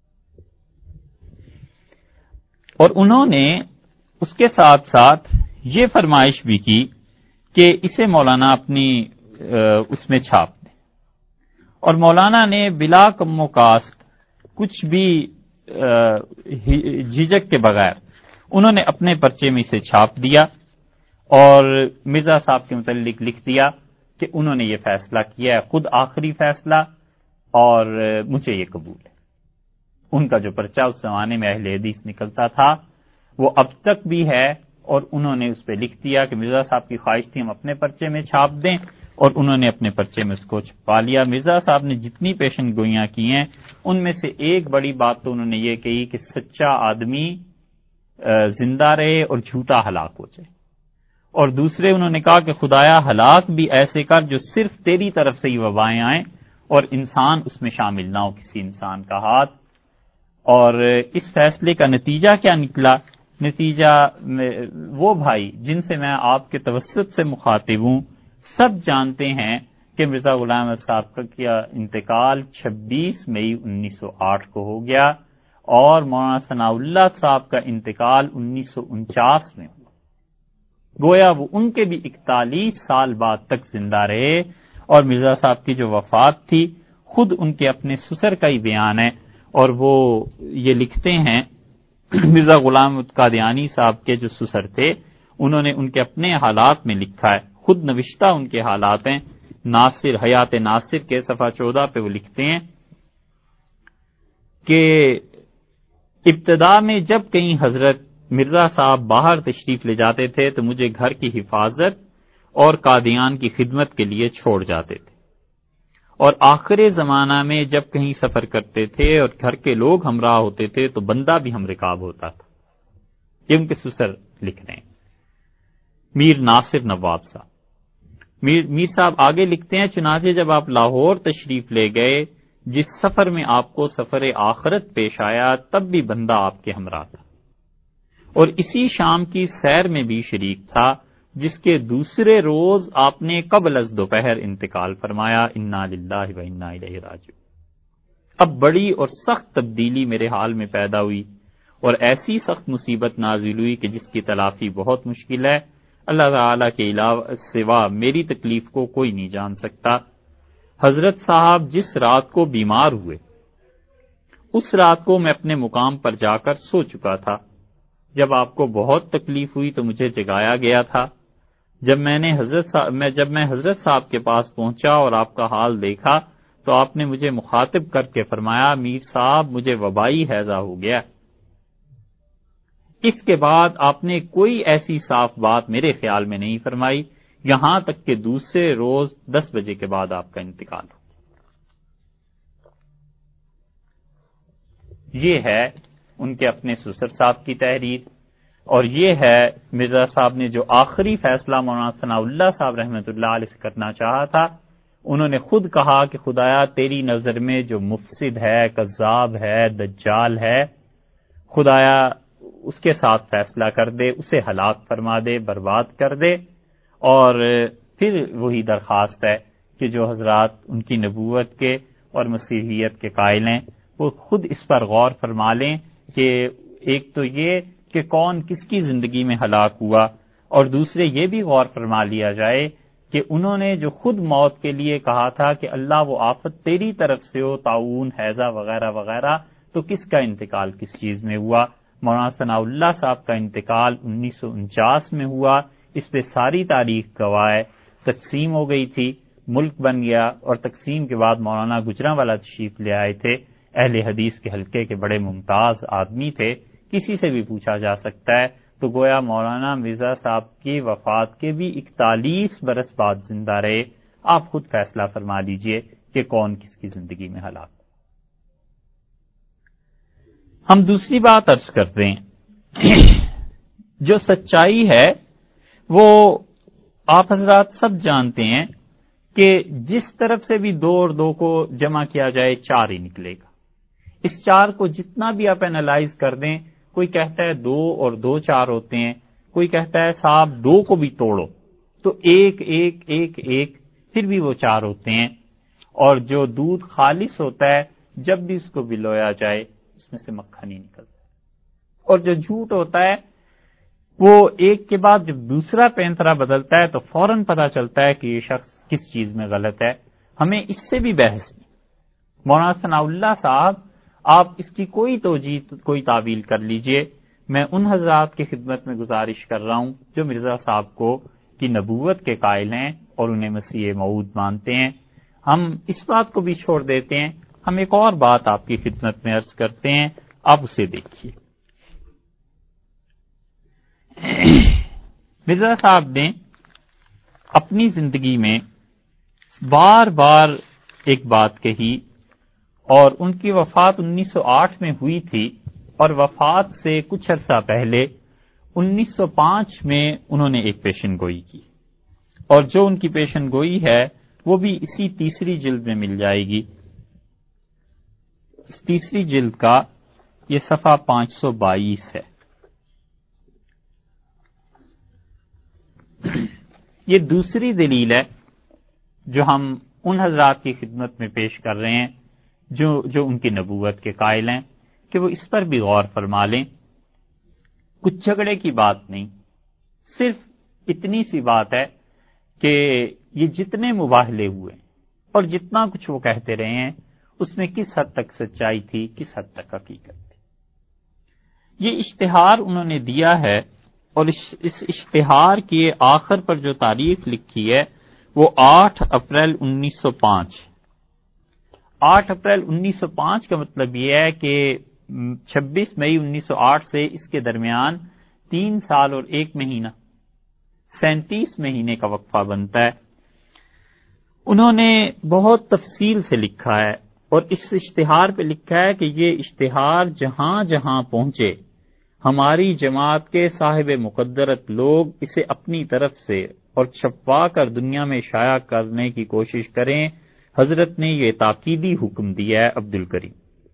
اور انہوں نے اس کے ساتھ ساتھ یہ فرمائش بھی کی کہ اسے مولانا اپنی اس میں چھاپ دیں، اور مولانا نے بلا کم و کاست کچھ بھی جھجک کے بغیر انہوں نے اپنے پرچے میں اسے چھاپ دیا اور مرزا صاحب کے متعلق لکھ دیا کہ انہوں نے یہ فیصلہ کیا ہے، خود آخری فیصلہ، اور مجھے یہ قبول ہے۔ ان کا جو پرچہ اس زمانے میں اہل حدیث نکلتا تھا وہ اب تک بھی ہے، اور انہوں نے اس پہ لکھ دیا کہ مرزا صاحب کی خواہش تھی ہم اپنے پرچے میں چھاپ دیں، اور انہوں نے اپنے پرچے میں اس کو چھپا لیا۔ مرزا صاحب نے جتنی پیشن گوئیاں کی ہیں ان میں سے ایک بڑی بات تو انہوں نے یہ کہی کہ سچا آدمی زندہ رہے اور جھوٹا ہلاک ہو جائے، اور دوسرے انہوں نے کہا کہ خدایا ہلاک بھی ایسے کر جو صرف تیری طرف سے ہی وبائیں آئیں اور انسان اس میں شامل نہ ہو، کسی انسان کا ہاتھ۔ اور اس فیصلے کا نتیجہ کیا نکلا؟ نتیجہ وہ بھائی جن سے میں آپ کے توسط سے مخاطب ہوں سب جانتے ہیں کہ مرزا غلام احمد صاحب کا کیا انتقال چھبیس مئی انیس سو آٹھ کو ہو گیا، اور مولانا ثناء اللہ صاحب کا انتقال انیس سو انچاس میں ہوا۔ گویا وہ ان کے بھی اکتالیس سال بعد تک زندہ رہے، اور مرزا صاحب کی جو وفات تھی خود ان کے اپنے سسر کا ہی بیان ہے، اور وہ یہ لکھتے ہیں مرزا غلام احمد قادیانی صاحب کے جو سسر تھے انہوں نے ان کے اپنے حالات میں لکھا ہے، خود نوشتہ ان کے حالات ہیں، ناصر حیات ناصر کے صفحہ چودہ پہ وہ لکھتے ہیں کہ ابتدا میں جب کہیں حضرت مرزا صاحب باہر تشریف لے جاتے تھے تو مجھے گھر کی حفاظت اور قادیان کی خدمت کے لیے چھوڑ جاتے تھے، اور آخر زمانہ میں جب کہیں سفر کرتے تھے اور گھر کے لوگ ہمراہ ہوتے تھے تو بندہ بھی ہم رکاب ہوتا تھا۔ یہ ان کے سسر لکھ رہے ہیں، میر ناصر نواب صاحب۔ میر, میر صاحب آگے لکھتے ہیں چنانچہ جب آپ لاہور تشریف لے گئے جس سفر میں آپ کو سفر آخرت پیش آیا تب بھی بندہ آپ کے ہمراہ تھا، اور اسی شام کی سیر میں بھی شریک تھا جس کے دوسرے روز آپ نے قبل از دوپہر انتقال فرمایا، انا للہ و انا الیہ راجعون۔ اب بڑی اور سخت تبدیلی میرے حال میں پیدا ہوئی اور ایسی سخت مصیبت نازل ہوئی کہ جس کی تلافی بہت مشکل ہے، اللہ تعالیٰ کے علاوہ سوا میری تکلیف کو کوئی نہیں جان سکتا۔ حضرت صاحب جس رات کو بیمار ہوئے اس رات کو میں اپنے مقام پر جا کر سو چکا تھا۔ جب آپ کو بہت تکلیف ہوئی تو مجھے جگایا گیا تھا۔ جب میں نے حضرت صاحب میں جب میں حضرت صاحب کے پاس پہنچا اور آپ کا حال دیکھا تو آپ نے مجھے مخاطب کر کے فرمایا، میر صاحب مجھے وبائی ہیضہ ہو گیا۔ اس کے بعد آپ نے کوئی ایسی صاف بات میرے خیال میں نہیں فرمائی، یہاں تک کہ دوسرے روز دس بجے کے بعد آپ کا انتقال ہو۔ یہ ہے ان کے اپنے سسر صاحب کی تحریر، اور یہ ہے مرزا صاحب نے جو آخری فیصلہ مولانا ثناء اللہ صاحب رحمۃ اللہ علیہ سے کرنا چاہا تھا، انہوں نے خود کہا کہ خدایا تیری نظر میں جو مفسد ہے، کذاب ہے، دجال ہے، خدایا اس کے ساتھ فیصلہ کر دے، اسے ہلاک فرما دے، برباد کر دے۔ اور پھر وہی درخواست ہے کہ جو حضرات ان کی نبوت کے اور مسیحیت کے قائل ہیں وہ خود اس پر غور فرما لیں کہ ایک تو یہ کہ کون کس کی زندگی میں ہلاک ہوا، اور دوسرے یہ بھی غور فرما لیا جائے کہ انہوں نے جو خود موت کے لیے کہا تھا کہ اللہ وہ آفت تیری طرف سے ہو، طاعون، ہیضہ وغیرہ وغیرہ، تو کس کا انتقال کس چیز میں ہوا؟ مولانا ثناء اللہ صاحب کا انتقال انیس سو انچاس میں ہوا، اس پہ ساری تاریخ گواہ ہے۔ تقسیم ہو گئی تھی، ملک بن گیا، اور تقسیم کے بعد مولانا گجرانوالہ تشریف لے آئے تھے، اہل حدیث کے حلقے کے بڑے ممتاز آدمی تھے، کسی سے بھی پوچھا جا سکتا ہے، تو گویا مولانا مرزا صاحب کی وفات کے بھی اکتالیس برس بعد زندہ رہے۔ آپ خود فیصلہ فرما لیجئے کہ کون کس کی زندگی میں ہلاک۔ ہم دوسری بات عرض کرتے ہیں، جو سچائی ہے وہ آپ حضرات سب جانتے ہیں کہ جس طرف سے بھی دو اور دو کو جمع کیا جائے چار ہی نکلے گا۔ اس چار کو جتنا بھی آپ اینالائز کر دیں، کوئی کہتا ہے دو اور دو چار ہوتے ہیں، کوئی کہتا ہے صاحب دو کو بھی توڑو تو ایک ایک ایک ایک، پھر بھی وہ چار ہوتے ہیں۔ اور جو دودھ خالص ہوتا ہے جب بھی اس کو بلویا جائے اس میں سے مکھن ہی نکلتا ہے، اور جو جھوٹ ہوتا ہے وہ ایک کے بعد جب دوسرا پینترا بدلتا ہے تو فوراً پتہ چلتا ہے کہ یہ شخص کس چیز میں غلط ہے۔ ہمیں اس سے بھی بحث نہیں۔ مولانا ثناء اللہ صاحب، آپ اس کی کوئی توجیہ کوئی تعویل کر لیجئے، میں ان حضرات کی خدمت میں گزارش کر رہا ہوں جو مرزا صاحب کو کی نبوت کے قائل ہیں اور انہیں مسیح موعود مانتے ہیں۔ ہم اس بات کو بھی چھوڑ دیتے ہیں، ہم ایک اور بات آپ کی خدمت میں عرض کرتے ہیں، آپ اسے دیکھیے۔ مرزا صاحب نے اپنی زندگی میں بار بار ایک بات کہی، اور ان کی وفات انیس سو آٹھ میں ہوئی تھی، اور وفات سے کچھ عرصہ پہلے انیس سو پانچ میں انہوں نے ایک پیشن گوئی کی، اور جو ان کی پیشن گوئی ہے وہ بھی اسی تیسری جلد میں مل جائے گی۔ اس تیسری جلد کا یہ صفحہ پانچ سو بائیس ہے۔ یہ دوسری دلیل ہے جو ہم ان حضرات کی خدمت میں پیش کر رہے ہیں جو جو ان کی نبوت کے قائل ہیں، کہ وہ اس پر بھی غور فرما لیں۔ کچھ جھگڑے کی بات نہیں، صرف اتنی سی بات ہے کہ یہ جتنے مباہلے ہوئے اور جتنا کچھ وہ کہتے رہے ہیں اس میں کس حد تک سچائی تھی، کس حد تک حقیقت تھی۔ یہ اشتہار انہوں نے دیا ہے، اور اس اشتہار کے آخر پر جو تاریخ لکھی ہے وہ آٹھ اپریل انیس سو پانچ۔ آٹھ اپریل انیس سو پانچ کا مطلب یہ ہے کہ چھبیس مئی انیس سو آٹھ سے اس کے درمیان تین سال اور ایک مہینہ، سینتیس مہینے کا وقفہ بنتا ہے۔ انہوں نے بہت تفصیل سے لکھا ہے، اور اس اشتہار پہ لکھا ہے کہ یہ اشتہار جہاں جہاں پہنچے ہماری جماعت کے صاحب مقدرت لوگ اسے اپنی طرف سے اور چھپوا کر دنیا میں شائع کرنے کی کوشش کریں۔ حضرت نے یہ تاکیدی حکم دیا ہے۔ عبد الکریم،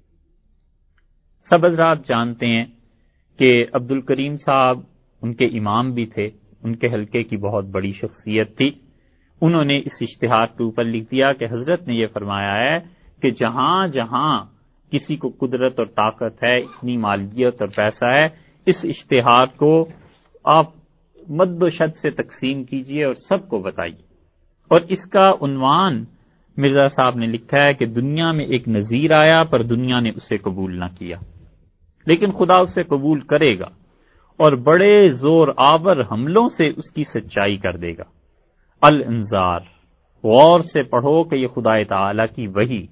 سب حضرات جانتے ہیں کہ عبد الکریم صاحب ان کے امام بھی تھے، ان کے حلقے کی بہت بڑی شخصیت تھی۔ انہوں نے اس اشتہار کے اوپر لکھ دیا کہ حضرت نے یہ فرمایا ہے کہ جہاں جہاں کسی کو قدرت اور طاقت ہے، اتنی مالیت اور پیسہ ہے، اس اشتہار کو آپ مد و شد سے تقسیم کیجئے اور سب کو بتائیے۔ اور اس کا عنوان مرزا صاحب نے لکھا ہے کہ دنیا میں ایک نذیر آیا پر دنیا نے اسے قبول نہ کیا، لیکن خدا اسے قبول کرے گا اور بڑے زور آور حملوں سے اس کی سچائی کر دے گا۔ الانذار، غور سے پڑھو کہ یہ خدا تعالی کی وحی،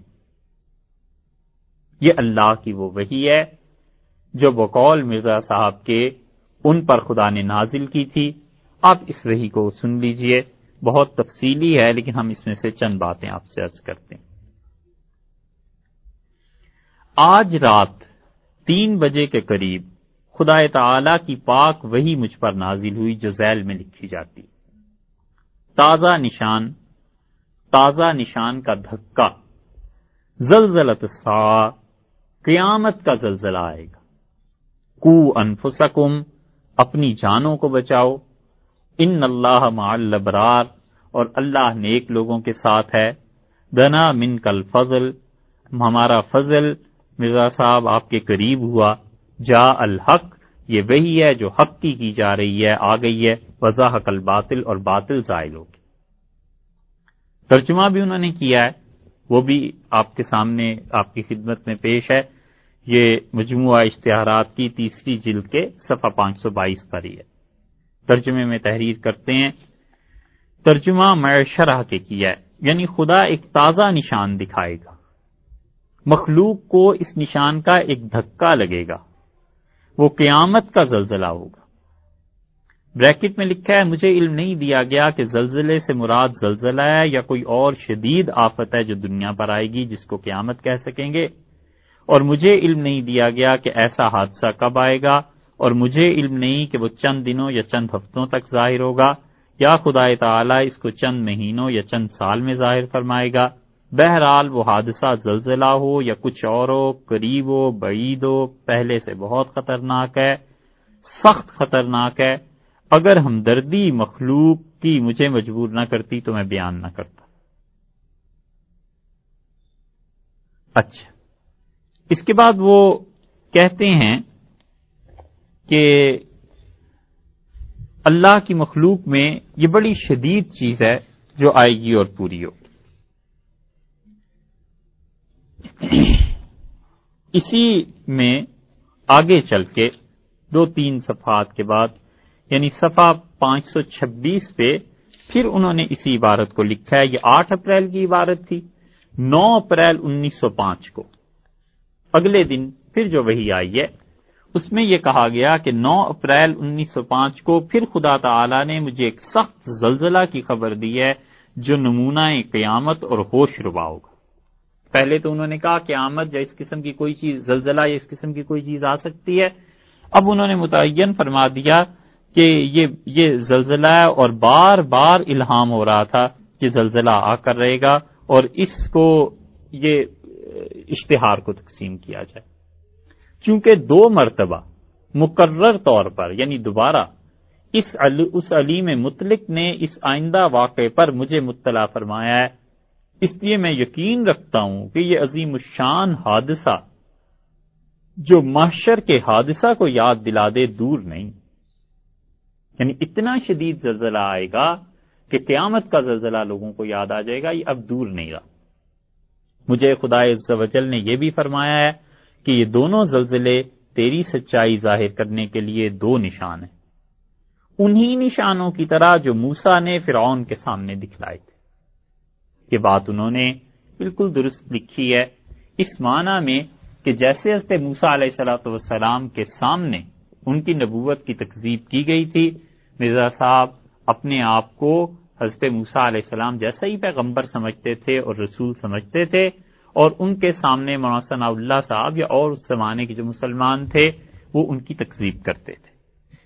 یہ اللہ کی وہ وحی ہے جو بقول مرزا صاحب کے ان پر خدا نے نازل کی تھی۔ آپ اس وحی کو سن لیجئے، بہت تفصیلی ہے لیکن ہم اس میں سے چند باتیں آپ سے عرض کرتے ہیں۔ آج رات تین بجے کے قریب خدا تعالی کی پاک وحی مجھ پر نازل ہوئی جو ذیل میں لکھی جاتی، تازہ نشان، تازہ نشان کا دھکا، زلزلۃ الساعہ، قیامت کا زلزلہ آئے گا، قو انفسکم، اپنی جانوں کو بچاؤ، ان اللہ مع الابرار، اور اللہ نیک لوگوں کے ساتھ ہے، دنا منک الفضل، ہمارا فضل مرزا صاحب آپ کے قریب ہوا، جا الحق، یہ وہی ہے جو حق کی کی جا رہی ہے، آ گئی ہے، وزاحق الباطل، اور باطل زائل ہوگی۔ ترجمہ بھی انہوں نے کیا ہے، وہ بھی آپ کے سامنے آپ کی خدمت میں پیش ہے، یہ مجموعہ اشتہارات کی تیسری جلد کے صفحہ پانچ سو بائیس پر ہی ہے۔ ترجمے میں تحریر کرتے ہیں، ترجمہ میں شرح کے کیا ہے، یعنی خدا ایک تازہ نشان دکھائے گا، مخلوق کو اس نشان کا ایک دھکا لگے گا، وہ قیامت کا زلزلہ ہوگا۔ بریکٹ میں لکھا ہے، مجھے علم نہیں دیا گیا کہ زلزلے سے مراد زلزلہ ہے یا کوئی اور شدید آفت ہے جو دنیا پر آئے گی جس کو قیامت کہہ سکیں گے، اور مجھے علم نہیں دیا گیا کہ ایسا حادثہ کب آئے گا، اور مجھے علم نہیں کہ وہ چند دنوں یا چند ہفتوں تک ظاہر ہوگا، یا خدا تعالی اس کو چند مہینوں یا چند سال میں ظاہر فرمائے گا۔ بہرحال وہ حادثہ زلزلہ ہو یا کچھ اور ہو، قریب ہو بعید ہو، پہلے سے بہت خطرناک ہے، سخت خطرناک ہے۔ اگر ہمدردی مخلوق کی مجھے مجبور نہ کرتی تو میں بیان نہ کرتا۔ اچھا، اس کے بعد وہ کہتے ہیں کہ اللہ کی مخلوق میں یہ بڑی شدید چیز ہے جو آئے گی اور پوری ہوگی۔ اسی میں آگے چل کے دو تین صفحات کے بعد، یعنی صفحہ پانچ سو چھبیس پہ پھر انہوں نے اسی عبارت کو لکھا ہے۔ یہ آٹھ اپریل کی عبارت تھی، نو اپریل انیس سو پانچ کو اگلے دن پھر جو وحی آئی ہے اس میں یہ کہا گیا کہ نو اپریل انیس سو پانچ کو پھر خدا تعالی نے مجھے ایک سخت زلزلہ کی خبر دی ہے جو نمونہ قیامت اور ہوش ربا ہوگا۔ پہلے تو انہوں نے کہا قیامت یا اس قسم کی کوئی چیز، زلزلہ یا اس قسم کی کوئی چیز آ سکتی ہے، اب انہوں نے متعین فرما دیا کہ یہ یہ زلزلہ ہے، اور بار بار الہام ہو رہا تھا کہ زلزلہ آ کر رہے گا، اور اس کو یہ اشتہار کو تقسیم کیا جائے۔ چونکہ دو مرتبہ مقرر طور پر، یعنی دوبارہ اس علی اس علیم مطلق نے اس آئندہ واقعے پر مجھے مطلع فرمایا ہے، اس لیے میں یقین رکھتا ہوں کہ یہ عظیم الشان حادثہ جو محشر کے حادثہ کو یاد دلا دے دور نہیں، یعنی اتنا شدید زلزلہ آئے گا کہ قیامت کا زلزلہ لوگوں کو یاد آ جائے گا، یہ اب دور نہیں رہا۔ مجھے خدا عز و جل نے یہ بھی فرمایا ہے کہ یہ دونوں زلزلے تیری سچائی ظاہر کرنے کے لیے دو نشان ہیں، انہی نشانوں کی طرح جو موسیٰ نے فرعون کے سامنے دکھلائے تھے۔ یہ بات انہوں نے بالکل درست لکھی ہے، اس معنی میں کہ جیسے حضرت موسیٰ علیہ الصلوۃ والسلام کے سامنے ان کی نبوت کی تکذیب کی گئی تھی، مرزا صاحب اپنے آپ کو حضرت موسیٰ علیہ السلام جیسا ہی پیغمبر سمجھتے تھے اور رسول سمجھتے تھے، اور ان کے سامنے مولانا ثناء اللہ صاحب یا اور اس زمانے کے جو مسلمان تھے وہ ان کی تکذیب کرتے تھے۔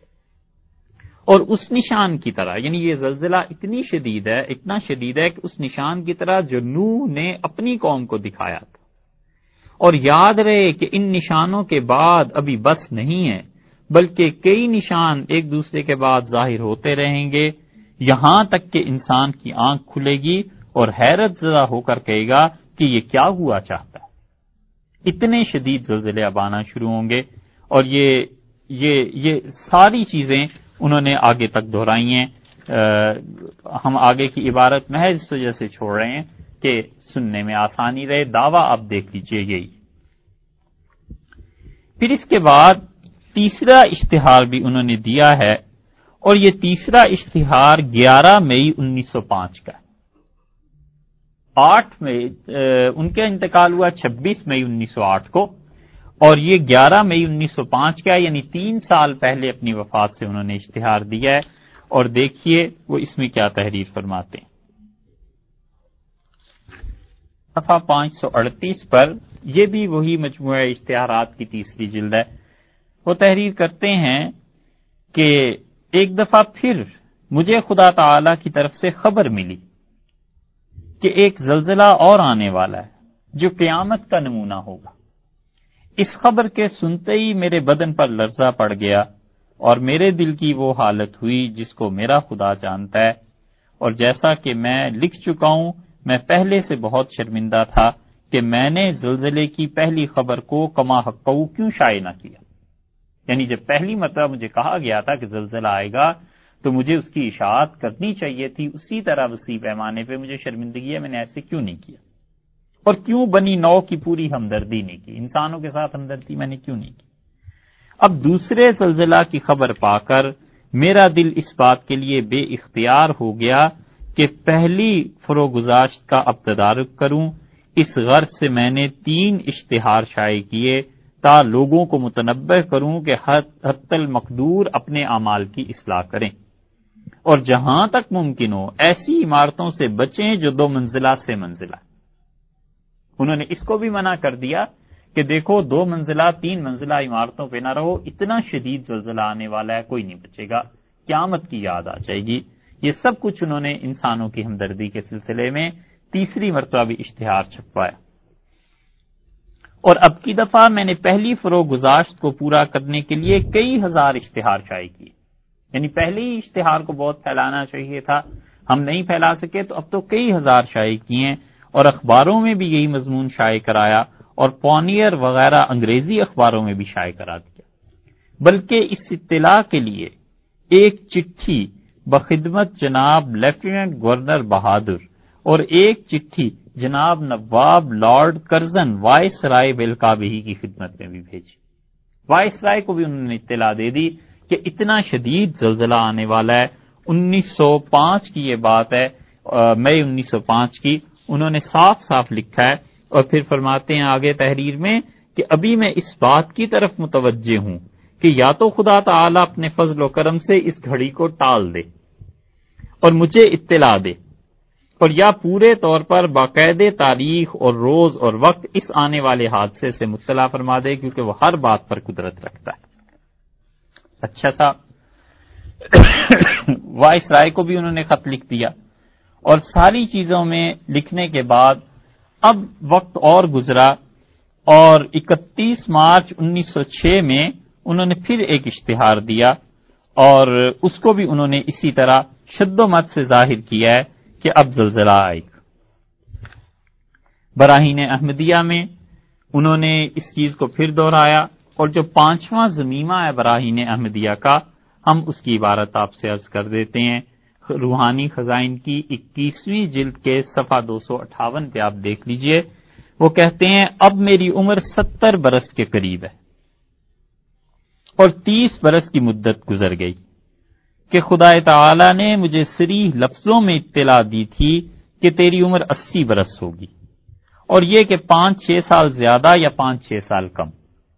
اور اس نشان کی طرح، یعنی یہ زلزلہ اتنی شدید ہے اتنا شدید ہے کہ اس نشان کی طرح جو نوح نے اپنی قوم کو دکھایا تھا۔ اور یاد رہے کہ ان نشانوں کے بعد ابھی بس نہیں ہے، بلکہ کئی نشان ایک دوسرے کے بعد ظاہر ہوتے رہیں گے، یہاں تک کہ انسان کی آنکھ کھلے گی اور حیرت زدہ ہو کر کہے گا کہ یہ کیا ہوا چاہتا ہے۔ اتنے شدید زلزلے اب آنا شروع ہوں گے، اور یہ یہ یہ ساری چیزیں انہوں نے آگے تک دہرائی ہیں۔ ہم آگے کی عبارت محض اس وجہ سے چھوڑ رہے ہیں کہ سننے میں آسانی رہے، دعویٰ آپ دیکھ لیجئے یہی۔ پھر اس کے بعد تیسرا اشتہار بھی انہوں نے دیا ہے، اور یہ تیسرا اشتہار گیارہ مئی انیس سو پانچ کا ہے۔ آٹھ مئی ان کا انتقال ہوا چھبیس مئی انیس سو آٹھ کو، اور یہ گیارہ مئی انیس سو پانچ کا ہے، یعنی تین سال پہلے اپنی وفات سے انہوں نے اشتہار دیا ہے۔ اور دیکھیے وہ اس میں کیا تحریر فرماتے ہیں۔ صفحہ پانچ سو اڑتیس پر یہ بھی وہی مجموعہ اشتہارات کی تیسری جلد ہے. وہ تحریر کرتے ہیں کہ ایک دفعہ پھر مجھے خدا تعالی کی طرف سے خبر ملی کہ ایک زلزلہ اور آنے والا ہے جو قیامت کا نمونہ ہوگا. اس خبر کے سنتے ہی میرے بدن پر لرزہ پڑ گیا اور میرے دل کی وہ حالت ہوئی جس کو میرا خدا جانتا ہے، اور جیسا کہ میں لکھ چکا ہوں میں پہلے سے بہت شرمندہ تھا کہ میں نے زلزلے کی پہلی خبر کو کما حقہ کیوں شائع نہ کیا. یعنی جب پہلی مرتبہ مجھے کہا گیا تھا کہ زلزلہ آئے گا تو مجھے اس کی اشاعت کرنی چاہیے تھی، اسی طرح وسیع پیمانے پہ مجھے شرمندگی ہے میں نے ایسے کیوں نہیں کیا، اور کیوں بنی نوع کی پوری ہمدردی نہیں کی، انسانوں کے ساتھ ہمدردی میں نے کیوں نہیں کی. اب دوسرے زلزلہ کی خبر پا کر میرا دل اس بات کے لیے بے اختیار ہو گیا کہ پہلی فروگزاشت کا اب تدارک کروں. اس غرض سے میں نے تین اشتہار شائع کیے تا لوگوں کو متنبہ کروں کہ حتی المقدور اپنے اعمال کی اصلاح کریں اور جہاں تک ممکن ہو ایسی عمارتوں سے بچیں جو دو منزلہ سے منزلہ. انہوں نے اس کو بھی منع کر دیا کہ دیکھو دو منزلہ تین منزلہ عمارتوں پہ نہ رہو، اتنا شدید زلزلہ آنے والا ہے کوئی نہیں بچے گا، قیامت کی یاد آ جائے گی. یہ سب کچھ انہوں نے انسانوں کی ہمدردی کے سلسلے میں تیسری مرتبہ بھی اشتہار چھپوایا. اور اب کی دفعہ میں نے پہلی فروغ گزاشت کو پورا کرنے کے لیے کئی ہزار اشتہار شائع کیے. یعنی پہلے ہی اشتہار کو بہت پھیلانا چاہیے تھا، ہم نہیں پھیلا سکے تو اب تو کئی ہزار شائع کیے اور اخباروں میں بھی یہی مضمون شائع کرایا اور پونیئر وغیرہ انگریزی اخباروں میں بھی شائع کرا دیا. بلکہ اس اطلاع کے لیے ایک چٹھی بخدمت جناب لیفٹیننٹ گورنر بہادر اور ایک چٹھی جناب نواب لارڈ کرزن وائس رائے بالکابہی کی خدمت میں بھی بھیجی. وائس رائے کو بھی انہوں نے اطلاع دے دی کہ اتنا شدید زلزلہ آنے والا ہے. انیس سو پانچ کی یہ بات ہے، مئی انیس سو پانچ کی. انہوں نے صاف صاف لکھا ہے اور پھر فرماتے ہیں آگے تحریر میں کہ ابھی میں اس بات کی طرف متوجہ ہوں کہ یا تو خدا تعالی اپنے فضل و کرم سے اس گھڑی کو ٹال دے اور مجھے اطلاع دے، اور یا پورے طور پر باقاعدہ تاریخ اور روز اور وقت اس آنے والے حادثے سے مطلع فرما دے، کیونکہ وہ ہر بات پر قدرت رکھتا ہے. اچھا سا وائس رائے کو بھی انہوں نے خط لکھ دیا اور ساری چیزوں میں لکھنے کے بعد اب وقت اور گزرا اور اکتیس مارچ انیس سو چھ میں انہوں نے پھر ایک اشتہار دیا اور اس کو بھی انہوں نے اسی طرح شد و مت سے ظاہر کیا ہے کہ اب زلزلہ آئے گا. براہین احمدیہ میں انہوں نے اس چیز کو پھر دہرایا اور جو پانچواں ضمیمہ ہے براہین احمدیہ کا ہم اس کی عبارت آپ سے عرض کر دیتے ہیں. روحانی خزائن کی اکیسویں جلد کے صفحہ دو سو اٹھاون پہ آپ دیکھ لیجئے. وہ کہتے ہیں اب میری عمر ستر برس کے قریب ہے اور تیس برس کی مدت گزر گئی کہ خدا تعالی نے مجھے صریح لفظوں میں اطلاع دی تھی کہ تیری عمر اسی برس ہوگی، اور یہ کہ پانچ چھ سال زیادہ یا پانچ چھ سال کم.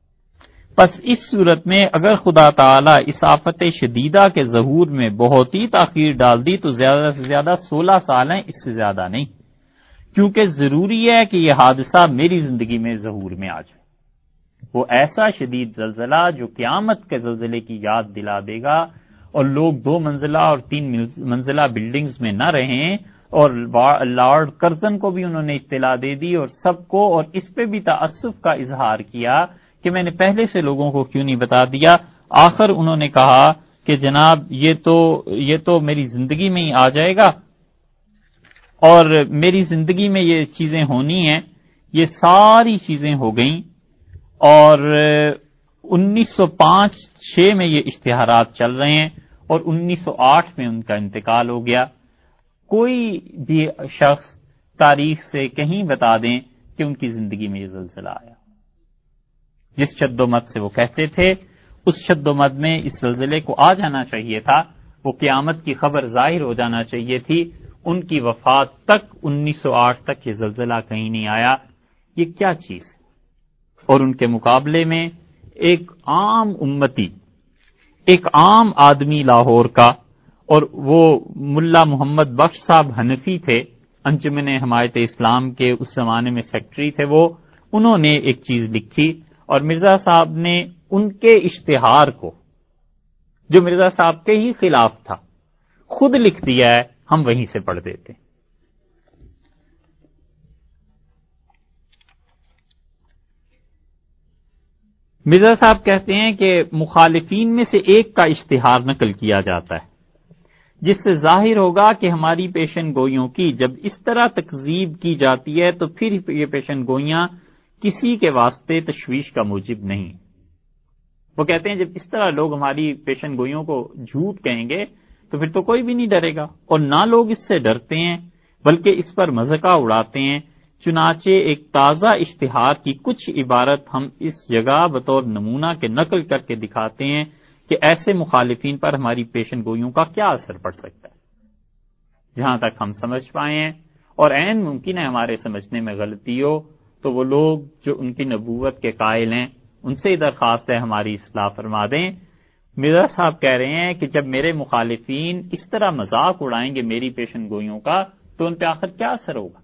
پس اس صورت میں اگر خدا تعالی اس آفت شدیدہ کے ظہور میں بہت ہی تاخیر ڈال دی تو زیادہ سے زیادہ سولہ سال ہیں، اس سے زیادہ نہیں، کیونکہ ضروری ہے کہ یہ حادثہ میری زندگی میں ظہور میں آ جائے. وہ ایسا شدید زلزلہ جو قیامت کے زلزلے کی یاد دلا دے گا اور لوگ دو منزلہ اور تین منزلہ بلڈنگز میں نہ رہیں. اور لارڈ کرزن کو بھی انہوں نے اطلاع دے دی اور سب کو، اور اس پہ بھی تأسف کا اظہار کیا کہ میں نے پہلے سے لوگوں کو کیوں نہیں بتا دیا. آخر انہوں نے کہا کہ جناب یہ تو یہ تو میری زندگی میں ہی آ جائے گا اور میری زندگی میں یہ چیزیں ہونی ہیں. یہ ساری چیزیں ہو گئیں اور انیس سو پانچ چھ میں یہ اشتہارات چل رہے ہیں اور انیس سو آٹھ میں ان کا انتقال ہو گیا. کوئی بھی شخص تاریخ سے کہیں بتا دیں کہ ان کی زندگی میں یہ زلزلہ آیا. جس شد و مت سے وہ کہتے تھے اس شد و مت میں اس زلزلے کو آ جانا چاہیے تھا، وہ قیامت کی خبر ظاہر ہو جانا چاہیے تھی. ان کی وفات تک انیس سو آٹھ تک یہ زلزلہ کہیں نہیں آیا. یہ کیا چیز ہے؟ اور ان کے مقابلے میں ایک عام امتی، ایک عام آدمی لاہور کا، اور وہ ملا محمد بخش صاحب حنفی تھے، انجمن حمایت اسلام کے اس زمانے میں سیکٹری تھے. وہ انہوں نے ایک چیز لکھی اور مرزا صاحب نے ان کے اشتہار کو، جو مرزا صاحب کے ہی خلاف تھا، خود لکھ دیا ہے، ہم وہیں سے پڑھ دیتے ہیں۔ مرزا صاحب کہتے ہیں کہ مخالفین میں سے ایک کا اشتہار نقل کیا جاتا ہے، جس سے ظاہر ہوگا کہ ہماری پیشن گوئیوں کی جب اس طرح تکذیب کی جاتی ہے تو پھر یہ پیشن گوئیاں کسی کے واسطے تشویش کا موجب نہیں۔ وہ کہتے ہیں جب اس طرح لوگ ہماری پیشن گوئیوں کو جھوٹ کہیں گے تو پھر تو کوئی بھی نہیں ڈرے گا، اور نہ لوگ اس سے ڈرتے ہیں بلکہ اس پر مذاق اڑاتے ہیں۔ چنانچہ ایک تازہ اشتہار کی کچھ عبارت ہم اس جگہ بطور نمونہ کے نقل کر کے دکھاتے ہیں کہ ایسے مخالفین پر ہماری پیشن گوئیوں کا کیا اثر پڑ سکتا ہے۔ جہاں تک ہم سمجھ پائے ہیں، اور عین ممکن ہے ہمارے سمجھنے میں غلطی ہو، تو وہ لوگ جو ان کی نبوت کے قائل ہیں ان سے درخواست ہے ہماری اصلاح فرما دیں۔ مرزا صاحب کہہ رہے ہیں کہ جب میرے مخالفین اس طرح مذاق اڑائیں گے میری پیشن گوئیوں کا تو ان پہ آخر کیا اثر ہوگا؟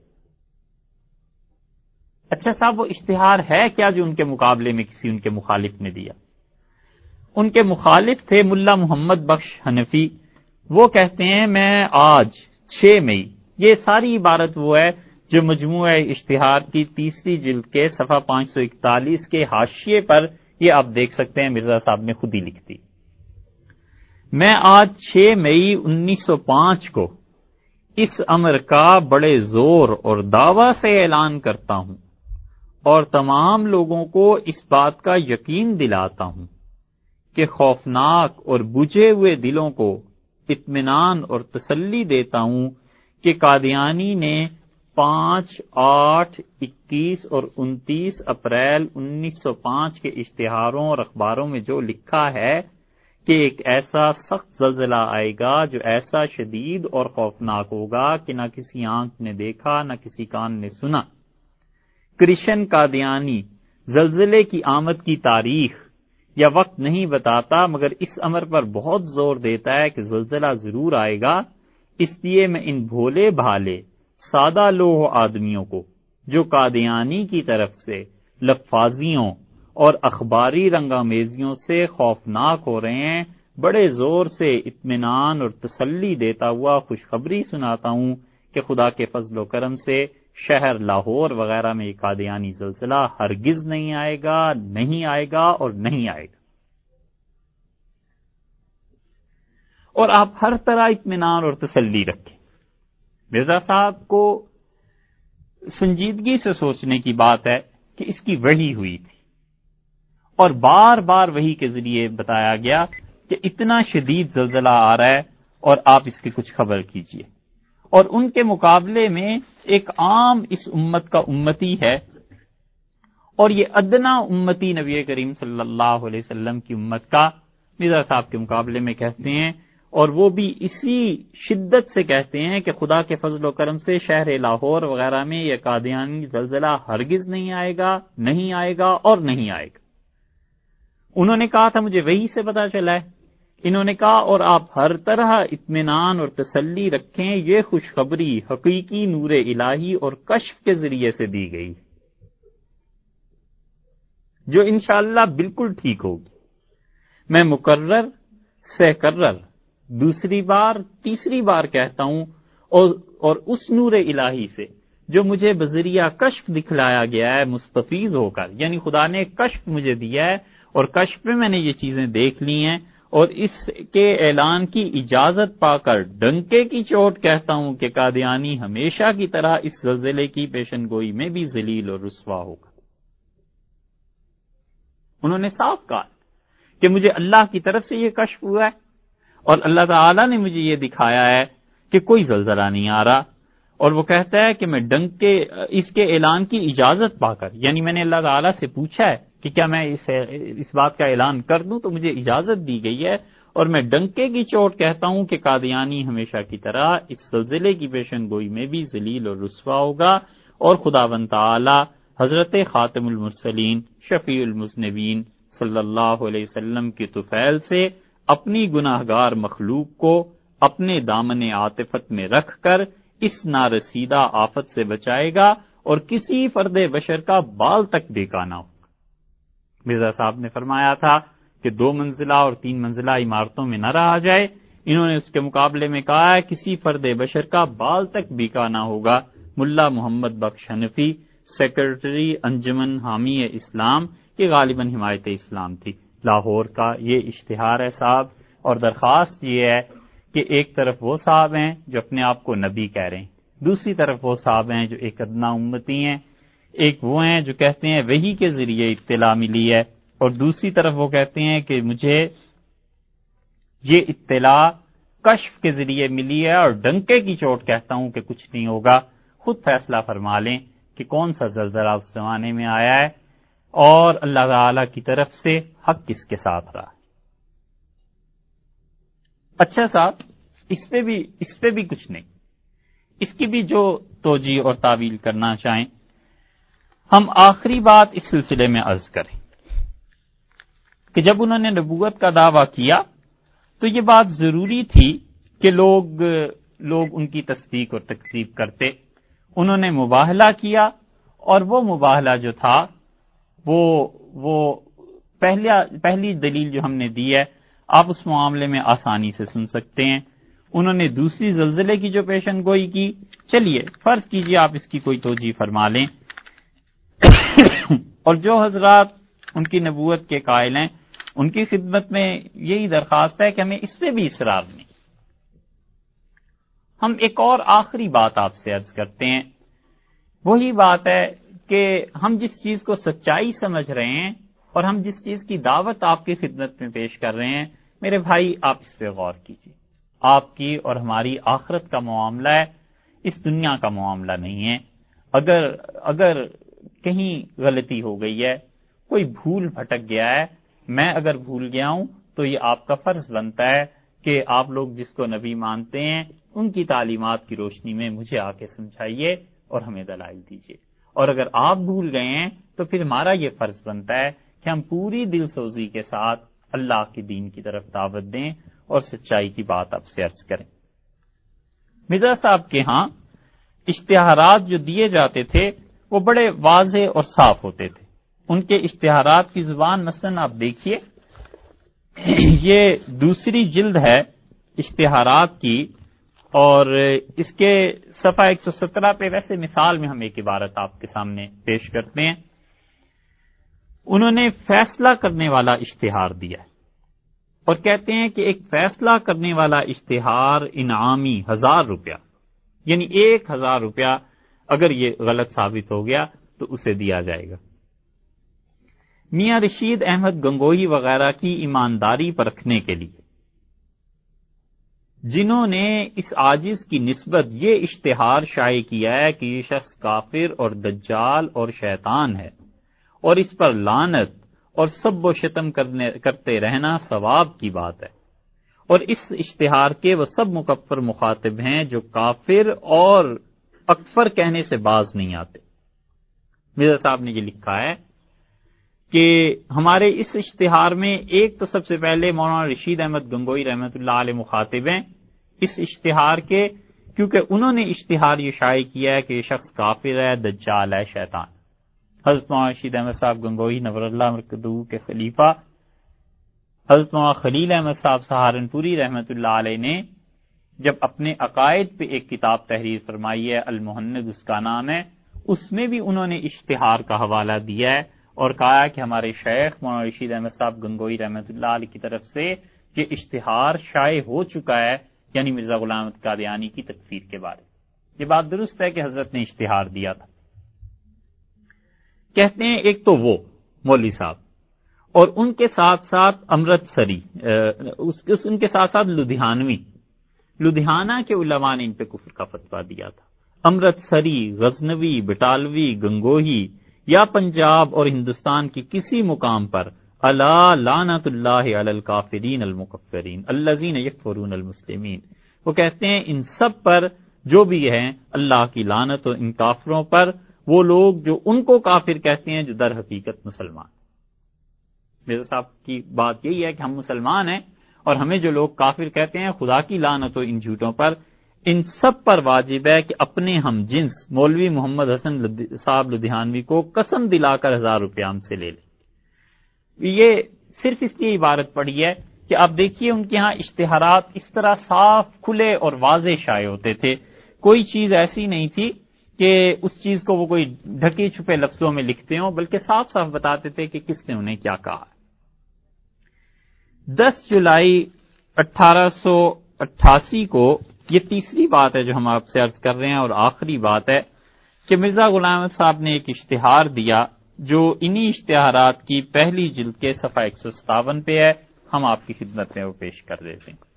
اچھا صاحب، وہ اشتہار ہے کیا جو ان کے مقابلے میں کسی ان کے مخالف نے دیا؟ ان کے مخالف تھے ملا محمد بخش حنفی۔ وہ کہتے ہیں میں آج چھ مئی، یہ ساری عبارت وہ ہے جو مجموعہ اشتہار کی تیسری جلد کے صفحہ پانچ سو اکتالیس کے حاشیے پر یہ آپ دیکھ سکتے ہیں، مرزا صاحب نے خود ہی لکھ دی۔ میں آج چھ مئی انیس سو پانچ کو اس امر کا بڑے زور اور دعوی سے اعلان کرتا ہوں اور تمام لوگوں کو اس بات کا یقین دلاتا ہوں کہ خوفناک اور بجھے ہوئے دلوں کو اطمینان اور تسلی دیتا ہوں کہ قادیانی نے پانچ، آٹھ، اکیس اور انتیس اپریل انیس سو پانچ کے اشتہاروں اور اخباروں میں جو لکھا ہے کہ ایک ایسا سخت زلزلہ آئے گا جو ایسا شدید اور خوفناک ہوگا کہ نہ کسی آنکھ نے دیکھا نہ کسی کان نے سنا۔ کرشن قادیانی زلزلے کی آمد کی تاریخ یا وقت نہیں بتاتا، مگر اس امر پر بہت زور دیتا ہے کہ زلزلہ ضرور آئے گا۔ اس لیے میں ان بھولے بھالے سادہ لوح آدمیوں کو جو قادیانی کی طرف سے لفاظیوں اور اخباری رنگامیزیوں سے خوفناک ہو رہے ہیں، بڑے زور سے اطمینان اور تسلی دیتا ہوا خوشخبری سناتا ہوں کہ خدا کے فضل و کرم سے شہر لاہور وغیرہ میں ایک قادیانی زلزلہ ہرگز نہیں آئے گا، نہیں آئے گا اور نہیں آئے گا۔ اور آپ ہر طرح اطمینان اور تسلی رکھیں۔ مرزا صاحب کو سنجیدگی سے سوچنے کی بات ہے کہ اس کی وحی ہوئی تھی اور بار بار وحی کے ذریعے بتایا گیا کہ اتنا شدید زلزلہ آ رہا ہے اور آپ اس کی کچھ خبر کیجئے۔ اور ان کے مقابلے میں ایک عام اس امت کا امتی ہے، اور یہ ادنا امتی نبی کریم صلی اللہ علیہ وسلم کی امت کا مرزا صاحب کے مقابلے میں کہتے ہیں، اور وہ بھی اسی شدت سے کہتے ہیں کہ خدا کے فضل و کرم سے شہر لاہور وغیرہ میں یہ قادیانی زلزلہ ہرگز نہیں آئے گا، نہیں آئے گا اور نہیں آئے گا۔ انہوں نے کہا تھا مجھے وحی سے پتا چلا ہے، انہوں نے کہا اور آپ ہر طرح اطمینان اور تسلی رکھیں، یہ خوشخبری حقیقی نور الہی اور کشف کے ذریعے سے دی گئی جو انشاءاللہ بالکل ٹھیک ہوگی۔ میں مکرر سے کرر دوسری بار تیسری بار کہتا ہوں، اور اور اس نور الہی سے جو مجھے بذریعہ کشف دکھلایا گیا ہے مستفیض ہو کر، یعنی خدا نے کشف مجھے دیا ہے اور کشف میں میں نے یہ چیزیں دیکھ لی ہیں، اور اس کے اعلان کی اجازت پا کر ڈنکے کی چوٹ کہتا ہوں کہ قادیانی ہمیشہ کی طرح اس زلزلے کی پیشن گوئی میں بھی ذلیل اور رسوا ہوگا۔ انہوں نے صاف کہا کہ مجھے اللہ کی طرف سے یہ کشف ہوا ہے اور اللہ تعالی نے مجھے یہ دکھایا ہے کہ کوئی زلزلہ نہیں آ رہا، اور وہ کہتا ہے کہ میں ڈنکے اس کے اعلان کی اجازت پا کر، یعنی میں نے اللہ تعالی سے پوچھا ہے کہ کیا میں اس اس بات کا اعلان کر دوں تو مجھے اجازت دی گئی ہے، اور میں ڈنکے کی چوٹ کہتا ہوں کہ قادیانی ہمیشہ کی طرح اس زلزلے کی پیشن گوئی میں بھی ذلیل اور رسوا ہوگا، اور خداوند تعالی حضرت خاتم المرسلین شفیع المذنبین صلی اللہ علیہ وسلم کی طفیل سے اپنی گناہگار مخلوق کو اپنے دامن عاطفت میں رکھ کر اس نارسیدہ آفت سے بچائے گا، اور کسی فرد بشر کا بال تک بیکانا ہوگا۔ مرزا صاحب نے فرمایا تھا کہ دو منزلہ اور تین منزلہ عمارتوں میں نہ رہا جائے، انہوں نے اس کے مقابلے میں کہا ہے کسی فرد بشر کا بال تک بیکانا ہوگا۔ ملا محمد بخش حنفی، سیکرٹری انجمن حامی اسلام، یہ غالباً حمایت اسلام تھی، لاہور کا یہ اشتہار ہے صاحب، اور درخواست یہ ہے کہ ایک طرف وہ صاحب ہیں جو اپنے آپ کو نبی کہہ رہے ہیں، دوسری طرف وہ صاحب ہیں جو ایک ادنا امتی ہیں، ایک وہ ہیں جو کہتے ہیں وحی کے ذریعے اطلاع ملی ہے، اور دوسری طرف وہ کہتے ہیں کہ مجھے یہ اطلاع کشف کے ذریعے ملی ہے اور ڈنکے کی چوٹ کہتا ہوں کہ کچھ نہیں ہوگا۔ خود فیصلہ فرما لیں کہ کون سا زلزلہ اس زمانے میں آیا ہے اور اللہ تعالی کی طرف سے حق کس کے ساتھ رہا۔ اچھا صاحب، اس پہ بھی اس پہ بھی کچھ نہیں، اس کی بھی جو توجیہ اور تعویل کرنا چاہیں، ہم آخری بات اس سلسلے میں عرض کریں کہ جب انہوں نے نبوت کا دعویٰ کیا تو یہ بات ضروری تھی کہ لوگ لوگ ان کی تصدیق اور تکذیب کرتے۔ انہوں نے مباہلہ کیا، اور وہ مباہلہ جو تھا وہ وہ پہلا پہلی دلیل جو ہم نے دی ہے آپ اس معاملے میں آسانی سے سن سکتے ہیں۔ انہوں نے دوسری زلزلے کی جو پیشن گوئی کی، چلیے فرض کیجئے آپ اس کی کوئی توجیہ فرما لیں اور جو حضرات ان کی نبوت کے قائل ہیں ان کی خدمت میں یہی درخواست ہے کہ ہمیں اس پہ بھی اصرار نہیں۔ ہم ایک اور آخری بات آپ سے عرض کرتے ہیں، وہی بات ہے کہ ہم جس چیز کو سچائی سمجھ رہے ہیں اور ہم جس چیز کی دعوت آپ کی خدمت میں پیش کر رہے ہیں، میرے بھائی آپ اس پہ غور کیجیے۔ آپ کی اور ہماری آخرت کا معاملہ ہے، اس دنیا کا معاملہ نہیں ہے۔ اگر اگر کہیں غلطی ہو گئی ہے، کوئی بھول بھٹک گیا ہے، میں اگر بھول گیا ہوں تو یہ آپ کا فرض بنتا ہے کہ آپ لوگ جس کو نبی مانتے ہیں ان کی تعلیمات کی روشنی میں مجھے آ کے سمجھائیے اور ہمیں دلائل دیجیے، اور اگر آپ بھول گئے ہیں تو پھر ہمارا یہ فرض بنتا ہے کہ ہم پوری دل سوزی کے ساتھ اللہ کے دین کی طرف دعوت دیں اور سچائی کی بات آپ سے عرض کریں۔ مرزا صاحب کے ہاں اشتہارات جو دیے جاتے تھے وہ بڑے واضح اور صاف ہوتے تھے۔ ان کے اشتہارات کی زبان مثلا آپ دیکھیے، یہ دوسری جلد ہے اشتہارات کی، اور اس کے صفحہ ایک سو سترہ پہ ویسے مثال میں ہم ایک عبارت آپ کے سامنے پیش کرتے ہیں۔ انہوں نے فیصلہ کرنے والا اشتہار دیا ہے اور کہتے ہیں کہ ایک فیصلہ کرنے والا اشتہار انعامی ہزار روپیہ، یعنی ایک ہزار روپیہ اگر یہ غلط ثابت ہو گیا تو اسے دیا جائے گا۔ میاں رشید احمد گنگوہی وغیرہ کی ایمانداری پرکھنے کے لیے، جنہوں نے اس عاجز کی نسبت یہ اشتہار شائع کیا ہے کہ یہ شخص کافر اور دجال اور شیطان ہے اور اس پر لعنت اور سب و شتم کرنے کرتے رہنا ثواب کی بات ہے، اور اس اشتہار کے وہ سب مکفر مخاطب ہیں جو کافر اور اکفر کہنے سے باز نہیں آتے۔ مرزا صاحب نے یہ لکھا ہے کہ ہمارے اس اشتہار میں ایک تو سب سے پہلے مولانا رشید احمد گنگوئی رحمۃ اللہ علیہ مخاطب ہیں اس اشتہار کے، کیونکہ انہوں نے اشتہار یہ شائع کیا ہے کہ یہ شخص کافر ہے، دجال ہے، شیطان۔ حضرت مولانا رشید احمد صاحب گنگوئی نور اللہ مرکزہ کے خلیفہ حضرت مولانا خلیل احمد صاحب سہارنپوری رحمۃ اللہ علیہ نے جب اپنے عقائد پہ ایک کتاب تحریر فرمائی ہے، المہند اس کا نام ہے، اس میں بھی انہوں نے اشتہار کا حوالہ دیا ہے اور کہا ہے کہ ہمارے شیخ مولانا رشید احمد صاحب گنگوئی رحمۃ اللہ علیہ کی طرف سے یہ اشتہار شائع ہو چکا ہے، یعنی مرزا غلام احمد قادیانی کی تکفیر کے بارے۔ یہ بات درست ہے کہ حضرت نے اشتہار دیا تھا۔ کہتے ہیں ایک تو وہ مولوی صاحب، اور ان کے ساتھ ساتھ امرتسری، ان کے ساتھ ساتھ لدھیانوی، لدھیانہ کے علماء نے ان پہ کفر کا فتویٰ دیا تھا۔ امرتسری، غزنوی، بٹالوی، گنگوہی یا پنجاب اور ہندوستان کی کسی مقام پر الا لعنت اللہ علی الکافرین المکفرین الذین یکفرون المسلمین، وہ کہتے ہیں ان سب پر جو بھی ہیں اللہ کی لعنت، اور ان کافروں پر وہ لوگ جو ان کو کافر کہتے ہیں جو در حقیقت مسلمان۔ میرے صاحب کی بات یہی ہے کہ ہم مسلمان ہیں اور ہمیں جو لوگ کافر کہتے ہیں خدا کی لعنت ہو ان جھوٹوں پر، ان سب پر واجب ہے کہ اپنے ہم جنس مولوی محمد حسن صاحب لدھیانوی کو قسم دلا کر ہزار روپے ہم سے لے لیں۔ یہ صرف اس لیے عبارت پڑی ہے کہ آپ دیکھیے ان کے ہاں اشتہارات اس طرح صاف کھلے اور واضح شائع ہوتے تھے، کوئی چیز ایسی نہیں تھی کہ اس چیز کو وہ کوئی ڈھکے چھپے لفظوں میں لکھتے ہوں، بلکہ صاف صاف بتاتے تھے کہ کس نے انہیں کیا کہا۔ دس جولائی اٹھارہ سو اٹھاسی کو یہ تیسری بات ہے جو ہم آپ سے عرض کر رہے ہیں اور آخری بات ہے کہ مرزا غلام احمد صاحب نے ایک اشتہار دیا جو انہی اشتہارات کی پہلی جلد کے صفحہ ایک سو ستاون پہ ہے، ہم آپ کی خدمت میں وہ پیش کر دیتے ہیں۔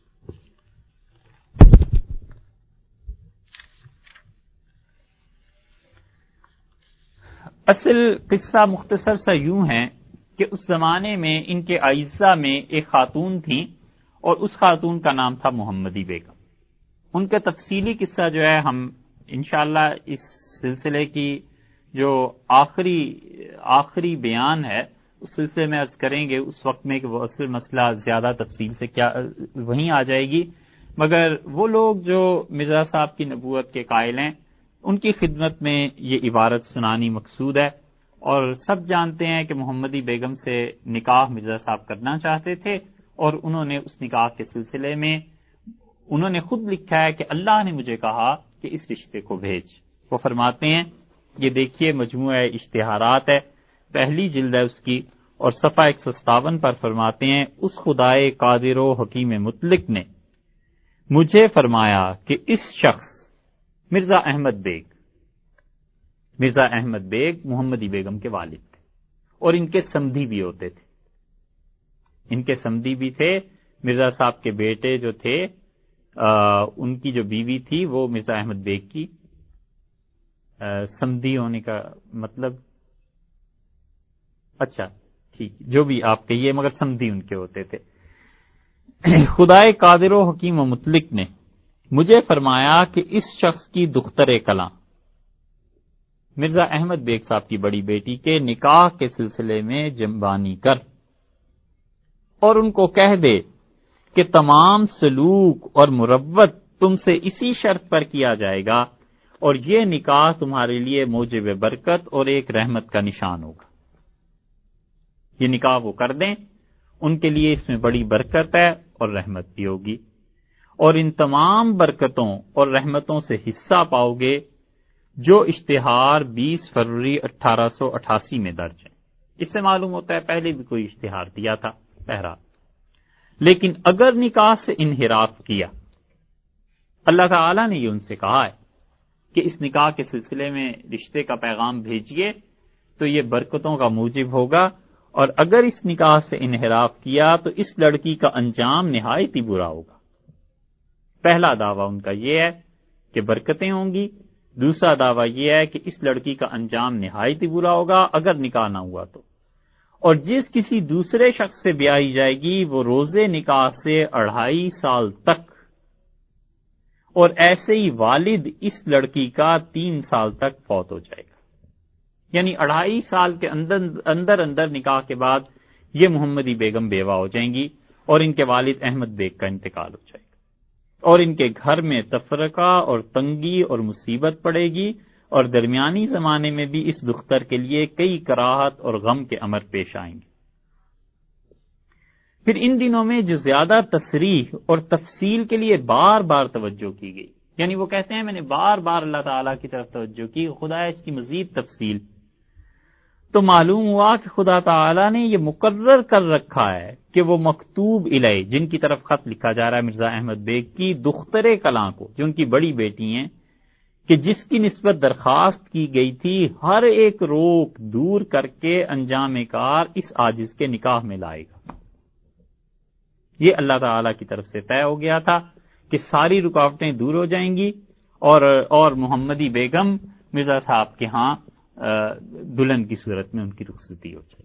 اصل قصہ مختصر سا یوں ہے کہ اس زمانے میں ان کے اعزہ میں ایک خاتون تھیں اور اس خاتون کا نام تھا محمدی بیگم۔ ان کا تفصیلی قصہ جو ہے ہم انشاءاللہ اس سلسلے کی جو آخری آخری بیان ہے اس سلسلے میں عرض کریں گے اس وقت میں کہ وہ اصل مسئلہ زیادہ تفصیل سے کیا وہیں آ جائے گی، مگر وہ لوگ جو مرزا صاحب کی نبوت کے قائل ہیں ان کی خدمت میں یہ عبارت سنانی مقصود ہے۔ اور سب جانتے ہیں کہ محمدی بیگم سے نکاح مرزا صاحب کرنا چاہتے تھے اور انہوں نے اس نکاح کے سلسلے میں انہوں نے خود لکھا ہے کہ اللہ نے مجھے کہا کہ اس رشتے کو بھیج۔ وہ فرماتے ہیں، یہ دیکھیے مجموعہ اشتہارات ہے، پہلی جلد ہے اس کی، اور صفحہ ایک سو ستاون پر فرماتے ہیں، اس خدائے قادر و حکیم مطلق نے مجھے فرمایا کہ اس شخص مرزا احمد بیگ مرزا احمد بیگ محمدی بیگم کے والد تھے اور ان کے سمدھی بھی ہوتے تھے، ان کے سمدھی بھی تھے۔ مرزا صاحب کے بیٹے جو تھے آ, ان کی جو بیوی تھی وہ مرزا احمد بیگ کی سمدھی ہونے کا مطلب اچھا ٹھیک جو بھی آپ کہیے، مگر سمدھی ان کے ہوتے تھے۔ خدائے قادر و حکیم و مطلق نے مجھے فرمایا کہ اس شخص کی دختر کلاں مرزا احمد بیگ صاحب کی بڑی بیٹی کے نکاح کے سلسلے میں جنبانی کر اور ان کو کہہ دے کہ تمام سلوک اور مروت تم سے اسی شرط پر کیا جائے گا اور یہ نکاح تمہارے لیے موجب برکت اور ایک رحمت کا نشان ہوگا۔ یہ نکاح وہ کر دیں، ان کے لیے اس میں بڑی برکت ہے اور رحمت بھی ہوگی، اور ان تمام برکتوں اور رحمتوں سے حصہ پاؤ گے جو اشتہار بیس فروری اٹھارہ سو اٹھاسی میں درج ہے۔ اس سے معلوم ہوتا ہے پہلے بھی کوئی اشتہار دیا تھا بہرحال۔ لیکن اگر نکاح سے انحراف کیا، اللہ تعالی نے یہ ان سے کہا ہے کہ اس نکاح کے سلسلے میں رشتے کا پیغام بھیجیے تو یہ برکتوں کا موجب ہوگا، اور اگر اس نکاح سے انحراف کیا تو اس لڑکی کا انجام نہایت ہی برا ہوگا۔ پہلا دعویٰ ان کا یہ ہے کہ برکتیں ہوں گی، دوسرا دعویٰ یہ ہے کہ اس لڑکی کا انجام نہایت ہی برا ہوگا اگر نکاح نہ ہوا تو، اور جس کسی دوسرے شخص سے بیائی جائے گی وہ روزے نکاح سے اڑھائی سال تک، اور ایسے ہی والد اس لڑکی کا تین سال تک فوت ہو جائے گا۔ یعنی اڑھائی سال کے اندر اندر اندر نکاح کے بعد یہ محمدی بیگم بیوہ ہو جائیں گی اور ان کے والد احمد بیگ کا انتقال ہو جائے گا، اور ان کے گھر میں تفرقہ اور تنگی اور مصیبت پڑے گی، اور درمیانی زمانے میں بھی اس دختر کے لیے کئی کراہت اور غم کے امر پیش آئیں گے۔ پھر ان دنوں میں جو زیادہ تصریح اور تفصیل کے لیے بار بار توجہ کی گئی، یعنی وہ کہتے ہیں میں نے بار بار اللہ تعالیٰ کی طرف توجہ کی، خدا اس کی مزید تفصیل، تو معلوم ہوا کہ خدا تعالیٰ نے یہ مقرر کر رکھا ہے کہ وہ مکتوب الیہ جن کی طرف خط لکھا جا رہا ہے مرزا احمد بیگ کی دختر کلاں کو، جو ان کی بڑی بیٹی ہیں، کہ جس کی نسبت درخواست کی گئی تھی ہر ایک روک دور کر کے انجام کار اس عاجز کے نکاح میں لائے گا۔ یہ اللہ تعالیٰ کی طرف سے طے ہو گیا تھا کہ ساری رکاوٹیں دور ہو جائیں گی اور اور محمدی بیگم مرزا صاحب کے ہاں دلہن کی صورت میں ان کی رخصتی ہو جائے گی،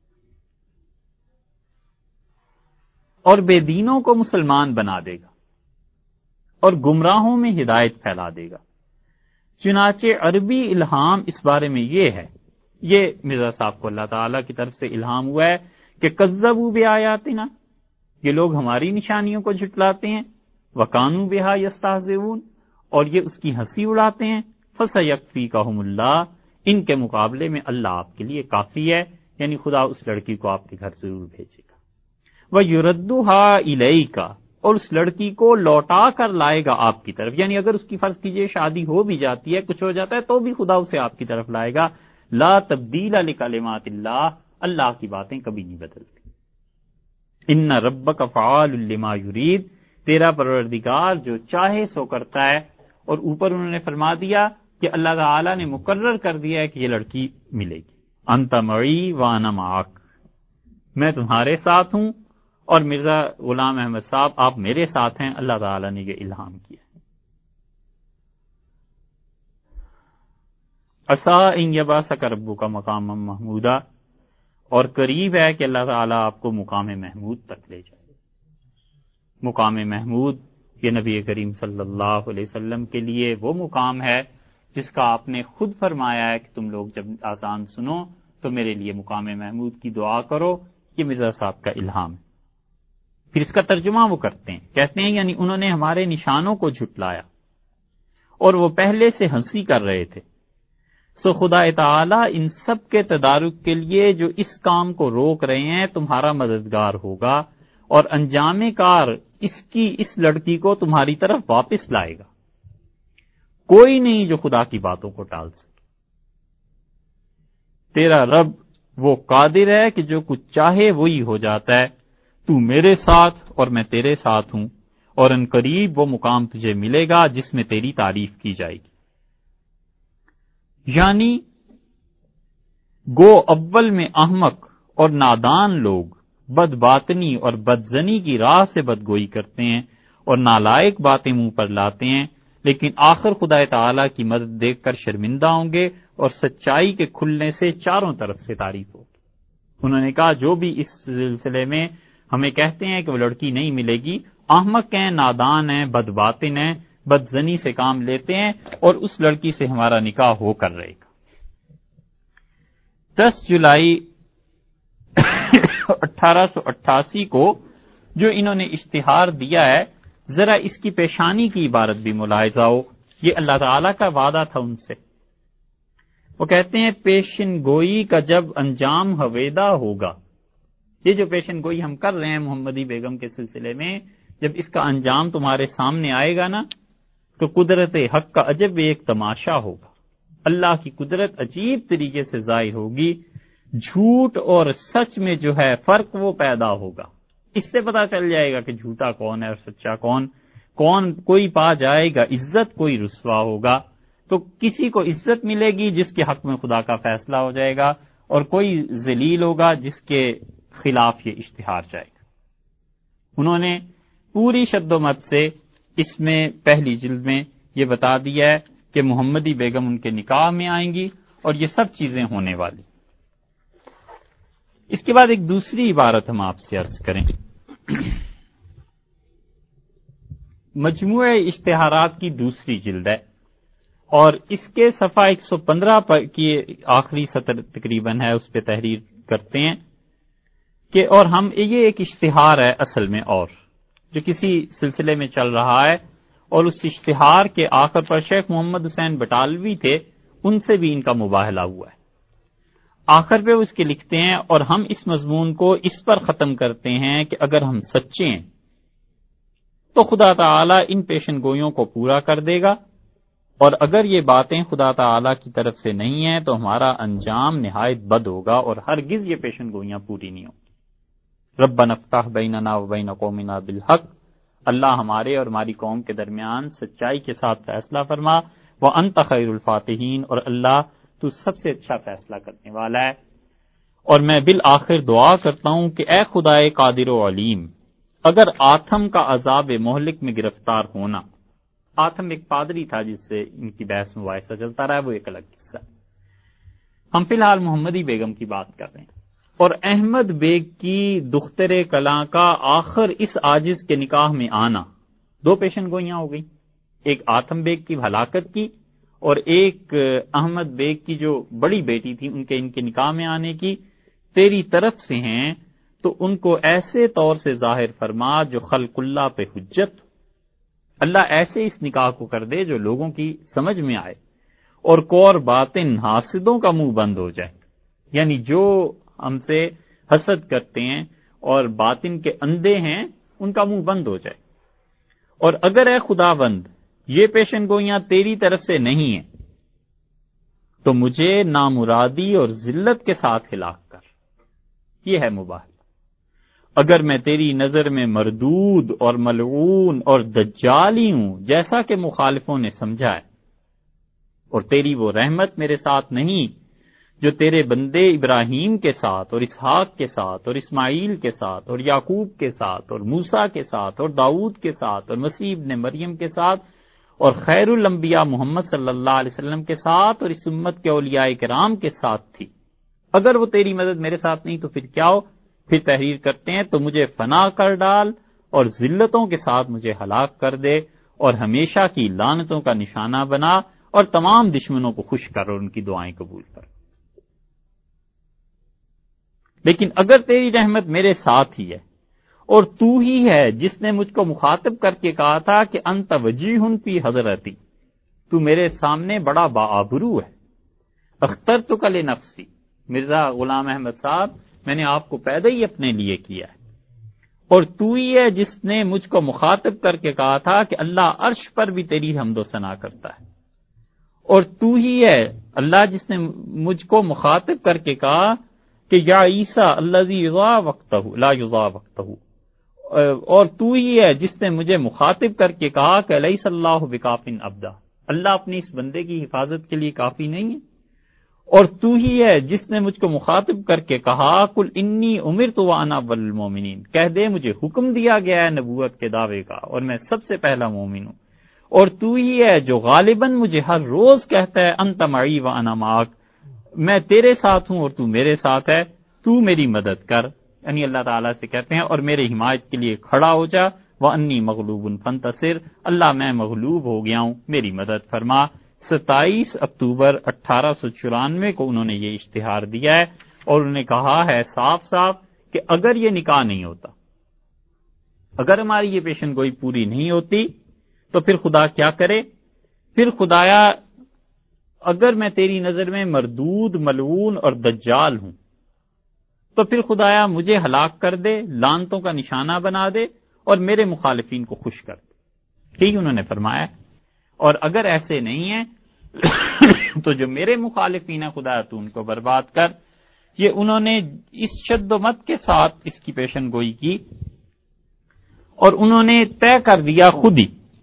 اور بے دینوں کو مسلمان بنا دے گا اور گمراہوں میں ہدایت پھیلا دے گا۔ چنانچہ عربی الہام اس بارے میں یہ ہے، یہ مرزا صاحب کو اللہ تعالیٰ کی طرف سے الہام ہوا ہے کہ کذبوا بآیاتنا، یہ لوگ ہماری نشانیوں کو جھٹلاتے ہیں، وَكَانُوا بِهَا يَسْتَهْزِئُونَ، اور یہ اس کی ہنسی اڑاتے ہیں. فَسَيَكْفِيكَهُمُ اللَّهُ، ان کے مقابلے میں اللہ آپ کے لیے کافی ہے، یعنی خدا اس لڑکی کو آپ کے گھر ضرور بھیجے گا. وَيُرَدُّهَا إِلَيْكَ، اور اس لڑکی کو لوٹا کر لائے گا آپ کی طرف، یعنی اگر اس کی فرض کیجئے شادی ہو بھی جاتی ہے، کچھ ہو جاتا ہے، تو بھی خدا اسے آپ کی طرف لائے گا. لا تبدیل لکلمات اللہ، اللہ کی باتیں کبھی نہیں بدلتی. ان ربک فعال لما یرید، تیرا پروردگار جو چاہے سو کرتا ہے. اور اوپر انہوں نے فرما دیا کہ اللہ تعالی نے مقرر کر دیا ہے کہ یہ لڑکی ملے گی. انت معی وانا معک، میں تمہارے ساتھ ہوں اور مرزا غلام احمد صاحب آپ میرے ساتھ ہیں. اللہ تعالی نے یہ الہام کیا. عسیٰ ان یبعثک ربک مقاما محمودا، اور قریب ہے کہ اللہ تعالیٰ آپ کو مقام محمود تک لے جائے. مقام محمود یہ نبی کریم صلی اللہ علیہ وسلم کے لیے وہ مقام ہے جس کا آپ نے خود فرمایا ہے کہ تم لوگ جب آذان سنو تو میرے لیے مقام محمود کی دعا کرو. یہ مرزا صاحب کا الہام ہے. پھر اس کا ترجمہ وہ کرتے ہیں، کہتے ہیں یعنی انہوں نے ہمارے نشانوں کو جھٹلایا اور وہ پہلے سے ہنسی کر رہے تھے. سو خدا تعالی ان سب کے تدارک کے لیے جو اس کام کو روک رہے ہیں تمہارا مددگار ہوگا، اور انجام کار اس کی اس لڑکی کو تمہاری طرف واپس لائے گا. کوئی نہیں جو خدا کی باتوں کو ٹال سکے. تیرا رب وہ قادر ہے کہ جو کچھ چاہے وہی ہو جاتا ہے. تو میرے ساتھ اور میں تیرے ساتھ ہوں، اور ان قریب وہ مقام تجھے ملے گا جس میں تیری تعریف کی جائے گی. یعنی گو اول میں احمق اور نادان لوگ بد باطنی اور بدزنی کی راہ سے بدگوئی کرتے ہیں اور نالائق باتیں منہ پر لاتے ہیں، لیکن آخر خدا تعالی کی مدد دیکھ کر شرمندہ ہوں گے اور سچائی کے کھلنے سے چاروں طرف سے تعریف ہوگی. انہوں نے کہا جو بھی اس سلسلے میں ہمیں کہتے ہیں کہ وہ لڑکی نہیں ملے گی، احمق ہیں، نادان ہیں، بد باطن ہیں، بدزنی سے کام لیتے ہیں، اور اس لڑکی سے ہمارا نکاح ہو کر رہے گا. دس جولائی اٹھارہ سو اٹھاسی کو جو انہوں نے اشتہار دیا ہے، ذرا اس کی پیشانی کی عبارت بھی ملاحظہ ہو. یہ اللہ تعالی کا وعدہ تھا ان سے. وہ کہتے ہیں پیشن گوئی کا جب انجام ہویدا ہوگا. یہ جو پیشن گوئی ہم کر رہے ہیں محمدی بیگم کے سلسلے میں، جب اس کا انجام تمہارے سامنے آئے گا نا، تو قدرت حق کا عجب ایک تماشا ہوگا. اللہ کی قدرت عجیب طریقے سے ظاہر ہوگی. جھوٹ اور سچ میں جو ہے فرق وہ پیدا ہوگا. اس سے پتا چل جائے گا کہ جھوٹا کون ہے اور سچا کون. کون کوئی پا جائے گا عزت، کوئی رسوا ہوگا. تو کسی کو عزت ملے گی جس کے حق میں خدا کا فیصلہ ہو جائے گا، اور کوئی ذلیل ہوگا جس کے خلاف یہ اشتہار جائے گا. انہوں نے پوری شد و مت سے اس میں پہلی جلد میں یہ بتا دیا ہے کہ محمدی بیگم ان کے نکاح میں آئیں گی اور یہ سب چیزیں ہونے والی. اس کے بعد ایک دوسری عبارت ہم آپ سے عرض کریں. مجموعہ اشتہارات کی دوسری جلد ہے، اور اس کے صفحہ ایک سو پندرہ پر کی آخری سطر تقریباً ہے، اس پہ تحریر کرتے ہیں کہ اور ہم یہ ایک اشتہار ہے اصل میں، اور جو کسی سلسلے میں چل رہا ہے، اور اس اشتہار کے آخر پر شیخ محمد حسین بٹالوی تھے، ان سے بھی ان کا مباہلہ ہوا ہے. آخر پہ اس کے لکھتے ہیں اور ہم اس مضمون کو اس پر ختم کرتے ہیں کہ اگر ہم سچے ہیں تو خدا تعالی ان پیشن گوئیوں کو پورا کر دے گا، اور اگر یہ باتیں خدا تعالی کی طرف سے نہیں ہیں تو ہمارا انجام نہایت بد ہوگا اور ہرگز یہ پیشن گوئیاں پوری نہیں ہوں گی. ربنا افتح بیننا و بین قومنا بالحق، اللہ ہمارے اور ہماری قوم کے درمیان سچائی کے ساتھ فیصلہ فرما. وانت خیر الفاتحین، اور اللہ تو سب سے اچھا فیصلہ کرنے والا ہے. اور میں بالآخر دعا کرتا ہوں کہ اے خدائے قادر و علیم، اگر آتھم کا عذاب مہلک میں گرفتار ہونا، آتھم ایک پادری تھا جس سے ان کی بحث مباحثہ چلتا رہا، وہ ایک الگ قصہ. ہم فی الحال محمدی بیگم کی بات کر رہے ہیں، اور احمد بیگ کی دختر کلاں کا آخر اس عاجز کے نکاح میں آنا. دو پیشن گوئیاں ہو گئی، ایک آتم بیگ کی ہلاکت کی، اور ایک احمد بیگ کی جو بڑی بیٹی تھی ان کے ان کے نکاح میں آنے کی. تیری طرف سے ہیں تو ان کو ایسے طور سے ظاہر فرما جو خلق اللہ پہ حجت. اللہ ایسے اس نکاح کو کر دے جو لوگوں کی سمجھ میں آئے اور کور باطن حاسدوں کا منہ بند ہو جائے، یعنی جو ہم سے حسد کرتے ہیں اور باطن کے اندھے ہیں ان کا منہ بند ہو جائے۔ اور اگر اے خداوند یہ پیشن گوئیاں تیری طرف سے نہیں ہیں تو مجھے نامرادی اور ذلت کے ساتھ ہلاک کر، یہ ہے مباہلہ۔ اگر میں تیری نظر میں مردود اور ملعون اور دجالی ہوں جیسا کہ مخالفوں نے سمجھا ہے، اور تیری وہ رحمت میرے ساتھ نہیں جو تیرے بندے ابراہیم کے ساتھ اور اسحاق کے ساتھ اور اسماعیل کے ساتھ اور یعقوب کے ساتھ اور موسیٰ کے ساتھ اور داؤد کے ساتھ اور مسیح ابن مریم کے ساتھ اور خیر الانبیاء محمد صلی اللہ علیہ وسلم کے ساتھ اور اس امت کے اولیاء کرام کے ساتھ تھی، اگر وہ تیری مدد میرے ساتھ نہیں تو پھر کیا ہو؟ پھر تحریر کرتے ہیں تو مجھے فنا کر ڈال اور ذلتوں کے ساتھ مجھے ہلاک کر دے اور ہمیشہ کی لعنتوں کا نشانہ بنا اور تمام دشمنوں کو خوش کر اور ان کی دعائیں قبول کر۔ لیکن اگر تیری رحمت میرے ساتھ ہی ہے اور تو ہی ہے جس نے مجھ کو مخاطب کر کے کہا تھا کہ انت وجیہ فی حضرتی، تو میرے سامنے بڑا باآبرو ہے، اخترتک لنفسی، مرزا غلام احمد صاحب میں نے آپ کو پیدا ہی اپنے لیے کیا ہے، اور تو ہی ہے جس نے مجھ کو مخاطب کر کے کہا تھا کہ اللہ عرش پر بھی تیری حمد و ثنا کرتا ہے، اور تو ہی ہے اللہ جس نے مجھ کو مخاطب کر کے کہا کہ یا عیسیٰ الذی یضاع وقتہ لا یضاع وقتہ، اور تو ہی ہے جس نے مجھے مخاطب کر کے کہا کہ الیس اللہ بکاف عبدہ، اللہ اپنی اس بندے کی حفاظت کے لیے کافی نہیں ہے، اور تو ہی ہے جس نے مجھ کو مخاطب کر کے کہا قل انی امرت وانا اول المؤمنین، کہہ دے مجھے حکم دیا گیا ہے نبوت کے دعوے کا اور میں سب سے پہلا مومن ہوں، اور تو ہی ہے جو غالباً مجھے ہر روز کہتا ہے انت معی وانا معک، میں تیرے ساتھ ہوں اور تو میرے ساتھ ہے، تو میری مدد کر، یعنی اللہ تعالیٰ سے کہتے ہیں اور میرے حمایت کے لیے کھڑا ہو جا، وانی مغلوب فانتصر، اللہ میں مغلوب ہو گیا ہوں میری مدد فرما۔ ستائیس اکتوبر اٹھارہ سو چورانوے کو انہوں نے یہ اشتہار دیا ہے اور انہوں نے کہا ہے صاف صاف کہ اگر یہ نکاح نہیں ہوتا، اگر ہماری یہ پیشن گوئی پوری نہیں ہوتی تو پھر خدا کیا کرے؟ پھر خدایا اگر میں تیری نظر میں مردود ملعون اور دجال ہوں تو پھر خدایا مجھے ہلاک کر دے، لعنتوں کا نشانہ بنا دے اور میرے مخالفین کو خوش کر دے، ٹھیک انہوں نے فرمایا، اور اگر ایسے نہیں ہیں تو جو میرے مخالفین ہیں خدایا تو ان کو برباد کر۔ یہ انہوں نے اس شد و مت کے ساتھ اس کی پیشن گوئی کی اور انہوں نے طے کر دیا خود ہی۔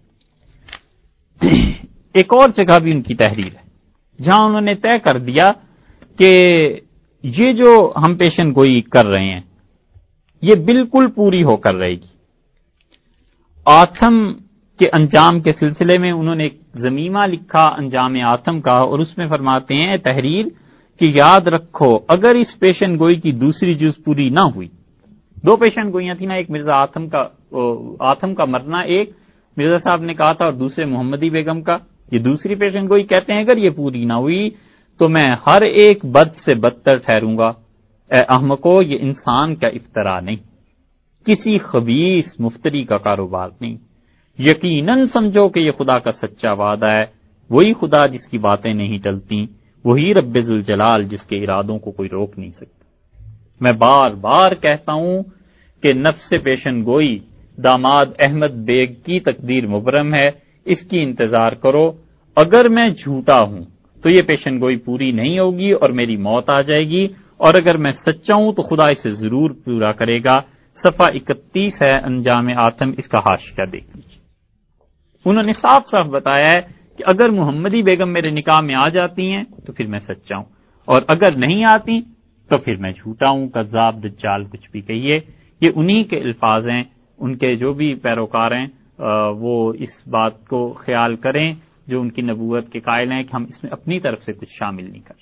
ایک اور جگہ بھی ان کی تحریر ہے جہاں انہوں نے طے کر دیا کہ یہ جو ہم پیشن گوئی کر رہے ہیں یہ بالکل پوری ہو کر رہے گی۔ آتم کے انجام کے سلسلے میں انہوں نے ایک ضمیمہ لکھا انجام آتم کا، اور اس میں فرماتے ہیں تحریر کہ یاد رکھو اگر اس پیشن گوئی کی دوسری جز پوری نہ ہوئی، دو پیشن گوئیاں تھیں نا، ایک مرزا آتم کا آتم کا مرنا ایک مرزا صاحب نے کہا تھا اور دوسرے محمدی بیگم کا، یہ دوسری پیشن گوئی کہتے ہیں اگر یہ پوری نہ ہوئی تو میں ہر ایک بد سے بدتر ٹھہروں گا۔ اے احمقو، یہ انسان کا افطرا نہیں، کسی خبیث مفتری کا کاروبار نہیں، یقیناً سمجھو کہ یہ خدا کا سچا وعدہ ہے، وہی خدا جس کی باتیں نہیں ٹلتی، وہی رب ذوالجلال جس کے ارادوں کو کوئی روک نہیں سکتا۔ میں بار بار کہتا ہوں کہ نفس پیشن گوئی داماد احمد بیگ کی تقدیر مبرم ہے، اس کی انتظار کرو، اگر میں جھوٹا ہوں تو یہ پیشن گوئی پوری نہیں ہوگی اور میری موت آ جائے گی، اور اگر میں سچا ہوں تو خدا اسے ضرور پورا کرے گا۔ صفحہ اکتیس ہے انجام آتم، اس کا حاشیہ دیکھ لیجیے۔ انہوں نے صاف صاف بتایا ہے کہ اگر محمدی بیگم میرے نکاح میں آ جاتی ہیں تو پھر میں سچا ہوں، اور اگر نہیں آتی تو پھر میں جھوٹا ہوں، کذاب دجال کچھ بھی کہیے۔ یہ انہی کے الفاظ ہیں، ان کے جو بھی پیروکار ہیں وہ اس بات کو خیال کریں جو ان کی نبوت کے قائل ہیں کہ ہم اس میں اپنی طرف سے کچھ شامل نہیں کر۔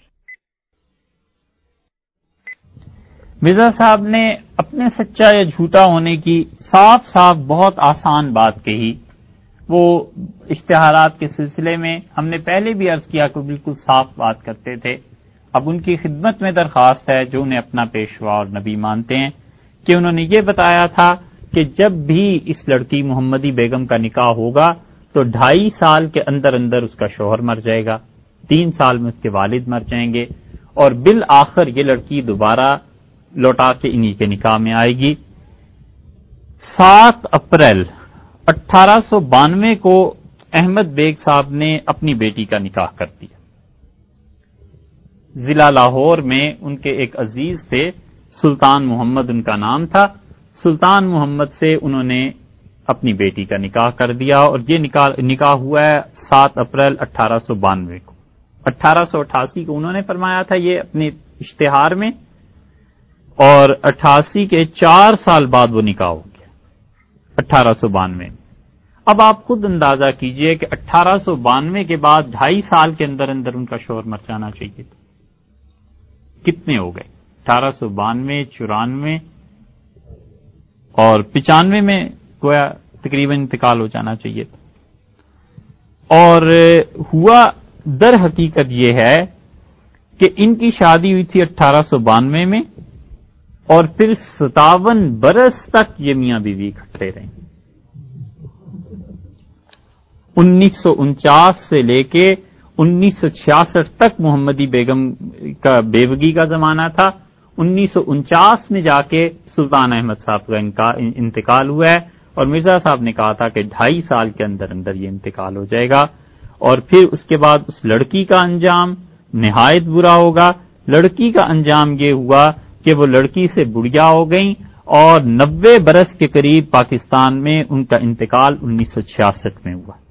مرزا صاحب نے اپنے سچا یا جھوٹا ہونے کی صاف صاف بہت آسان بات کہی۔ وہ اشتہارات کے سلسلے میں ہم نے پہلے بھی عرض کیا کہ بالکل صاف بات کرتے تھے۔ اب ان کی خدمت میں درخواست ہے جو انہیں اپنا پیشوا اور نبی مانتے ہیں کہ انہوں نے یہ بتایا تھا کہ جب بھی اس لڑکی محمدی بیگم کا نکاح ہوگا تو ڈھائی سال کے اندر اندر اس کا شوہر مر جائے گا، تین سال میں اس کے والد مر جائیں گے، اور بالآخر یہ لڑکی دوبارہ لوٹا کے انہی کے نکاح میں آئے گی۔ سات اپریل اٹھارہ سو بانوے کو احمد بیگ صاحب نے اپنی بیٹی کا نکاح کر دیا۔ ضلع لاہور میں ان کے ایک عزیز تھے، سلطان محمد ان کا نام تھا، سلطان محمد سے انہوں نے اپنی بیٹی کا نکاح کر دیا، اور یہ نکاح نکاح ہوا ہے سات اپریل اٹھارہ سو بانوے کو۔ اٹھارہ سو اٹھاسی کو انہوں نے فرمایا تھا یہ اپنے اشتہار میں، اور اٹھاسی کے چار سال بعد وہ نکاح ہو گیا اٹھارہ سو بانوے میں۔ اب آپ خود اندازہ کیجئے کہ اٹھارہ سو بانوے کے بعد ڈھائی سال کے اندر اندر ان کا شوہر مر جانا چاہیے تھا، کتنے ہو گئے؟ اٹھارہ سو بانوے، چورانوے اور پچانوے میں گویا تقریباً انتقال ہو جانا چاہیے تھا۔ اور ہوا در حقیقت یہ ہے کہ ان کی شادی ہوئی تھی اٹھارہ سو بانوے میں، اور پھر ستاون برس تک یہ میاں بیوی اکٹھے رہے۔ انیس سو انچاس سے لے کے انیس سو چھیاسٹھ تک محمدی بیگم کا بیوگی کا زمانہ تھا۔ انیس سو انچاس میں جا کے سلطان احمد صاحب کا انتقال ہوا ہے، اور مرزا صاحب نے کہا تھا کہ ڈھائی سال کے اندر اندر یہ انتقال ہو جائے گا۔ اور پھر اس کے بعد اس لڑکی کا انجام نہایت برا ہوگا۔ لڑکی کا انجام یہ ہوا کہ وہ لڑکی سے بڑھیا ہو گئیں، اور نبے برس کے قریب پاکستان میں ان کا انتقال انیس سو چھیاسٹھ میں ہوا۔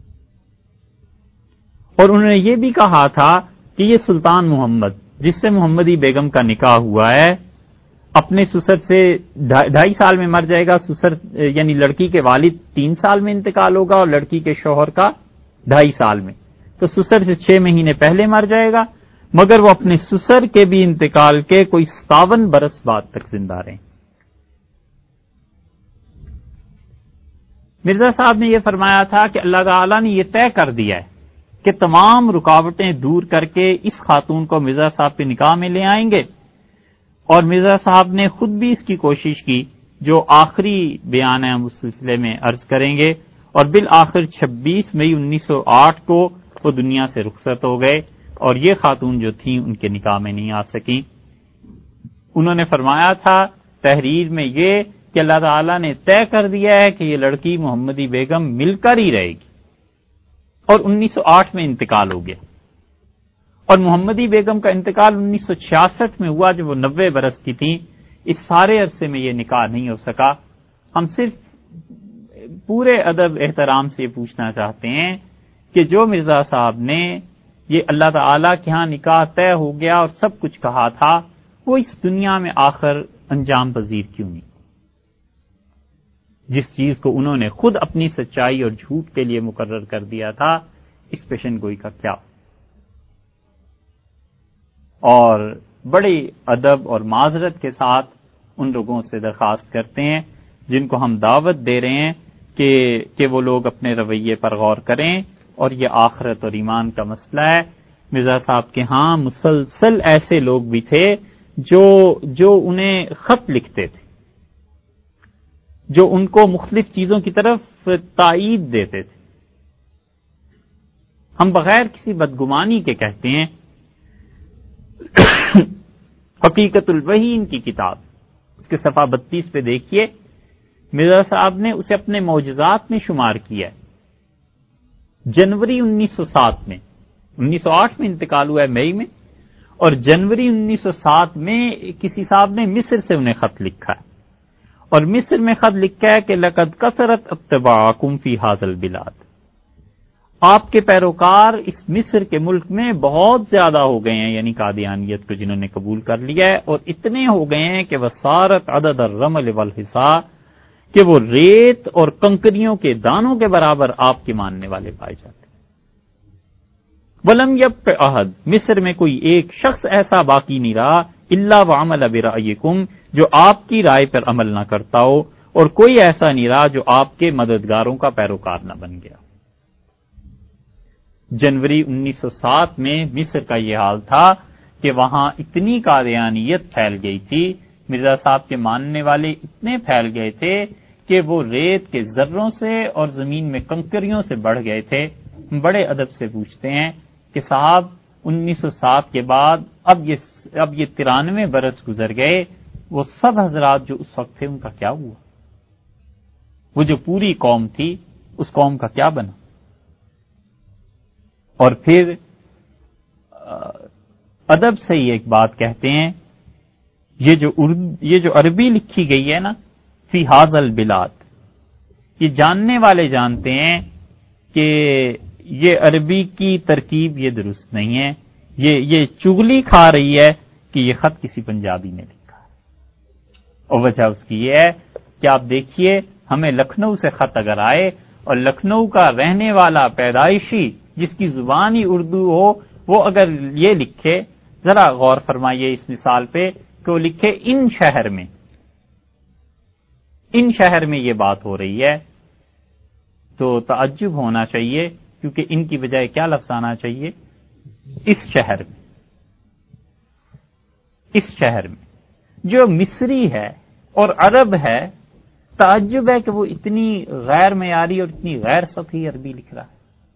اور انہوں نے یہ بھی کہا تھا کہ یہ سلطان محمد جس سے محمدی بیگم کا نکاح ہوا ہے اپنے سسر سے ڈھائی سال میں مر جائے گا، سسر یعنی لڑکی کے والد تین سال میں انتقال ہوگا اور لڑکی کے شوہر کا ڈھائی سال میں، تو سسر سے چھ مہینے پہلے مر جائے گا، مگر وہ اپنے سسر کے بھی انتقال کے کوئی ستاون برس بعد تک زندہ رہیں۔ مرزا صاحب نے یہ فرمایا تھا کہ اللہ تعالیٰ نے یہ طے کر دیا ہے کہ تمام رکاوٹیں دور کر کے اس خاتون کو مرزا صاحب کے نکاح میں لے آئیں گے، اور مرزا صاحب نے خود بھی اس کی کوشش کی، جو آخری بیان ہے ہم اس سلسلے میں عرض کریں گے، اور بالآخر چھبیس مئی انیس سو آٹھ کو وہ دنیا سے رخصت ہو گئے، اور یہ خاتون جو تھیں ان کے نکاح میں نہیں آ سکیں۔ انہوں نے فرمایا تھا تحریر میں یہ کہ اللہ تعالیٰ نے طے کر دیا ہے کہ یہ لڑکی محمدی بیگم مل کر ہی رہے گی، اور انیس سو آٹھ میں انتقال ہو گیا، اور محمدی بیگم کا انتقال انیس سو چھیاسٹھ میں ہوا جب وہ نوے برس کی تھیں۔ اس سارے عرصے میں یہ نکاح نہیں ہو سکا۔ ہم صرف پورے ادب احترام سے یہ پوچھنا چاہتے ہیں کہ جو مرزا صاحب نے یہ اللہ تعالیٰ کے ہاں نکاح طے ہو گیا اور سب کچھ کہا تھا، وہ اس دنیا میں آخر انجام پذیر کیوں نہیں؟ جس چیز کو انہوں نے خود اپنی سچائی اور جھوٹ کے لیے مقرر کر دیا تھا، اس پیشن گوئی کا کیا؟ اور بڑی ادب اور معذرت کے ساتھ ان لوگوں سے درخواست کرتے ہیں جن کو ہم دعوت دے رہے ہیں کہ کہ وہ لوگ اپنے رویے پر غور کریں، اور یہ آخرت اور ایمان کا مسئلہ ہے۔ مرزا صاحب کے ہاں مسلسل ایسے لوگ بھی تھے جو جو انہیں خط لکھتے تھے، جو ان کو مختلف چیزوں کی طرف تائید دیتے تھے۔ ہم بغیر کسی بدگمانی کے کہتے ہیں حقیقت الوحی ان کی کتاب، اس کے صفحہ بتیس پہ دیکھیے، مرزا صاحب نے اسے اپنے معجزات میں شمار کیا ہے۔ جنوری انیس سو سات میں، انیس سو آٹھ میں انتقال ہوا ہے مئی میں، اور جنوری انیس سو سات میں کسی صاحب نے مصر سے انہیں خط لکھا ہے، اور مصر میں خط لکھا ہے کہ لقد کثرت اتباعکم فی ھذا البلاد، آپ کے پیروکار اس مصر کے ملک میں بہت زیادہ ہو گئے ہیں، یعنی قادیانیت کو جنہوں نے قبول کر لیا ہے، اور اتنے ہو گئے ہیں کہ وصارت عدد الرمل والحصا، کہ وہ ریت اور کنکریوں کے دانوں کے برابر آپ کے ماننے والے پائے جاتے ہیں۔ ولم یبق احد، مصر میں کوئی ایک شخص ایسا باقی نہیں رہا الا وعمل برأیکم، جو آپ کی رائے پر عمل نہ کرتا ہو، اور کوئی ایسا نہیں رہا جو آپ کے مددگاروں کا پیروکار نہ بن گیا۔ جنوری انیس سو سات میں مصر کا یہ حال تھا کہ وہاں اتنی قادیانیت پھیل گئی تھی، مرزا صاحب کے ماننے والے اتنے پھیل گئے تھے کہ وہ ریت کے ذروں سے اور زمین میں کنکریوں سے بڑھ گئے تھے. ہم بڑے ادب سے پوچھتے ہیں کہ صاحب انیس سو سات کے بعد اب یہ اب یہ ترانوے برس گزر گئے، وہ سب حضرات جو اس وقت تھے ان کا کیا ہوا؟ وہ جو پوری قوم تھی اس قوم کا کیا بنا؟ اور پھر ادب سے ہی ایک بات کہتے ہیں، یہ جو یہ جو عربی لکھی گئی ہے نا، فی ھذا البلاد، یہ جاننے والے جانتے ہیں کہ یہ عربی کی ترکیب یہ درست نہیں ہے، یہ یہ چغلی کھا رہی ہے کہ یہ خط کسی پنجابی نے لکھا ہے. اور وجہ اس کی یہ ہے کہ آپ دیکھیے، ہمیں لکھنؤ سے خط اگر آئے اور لکھنؤ کا رہنے والا پیدائشی جس کی زبان ہی اردو ہو، وہ اگر یہ لکھے، ذرا غور فرمائیے اس مثال پہ کہ وہ لکھے ان شہر میں، ان شہر میں یہ بات ہو رہی ہے، تو تعجب ہونا چاہیے، کیونکہ ان کی بجائے کیا لفظ آنا چاہیے؟ اس شہر میں. اس شہر میں جو مصری ہے اور عرب ہے، تعجب ہے کہ وہ اتنی غیر معیاری اور اتنی غیر سطحی عربی لکھ رہا ہے.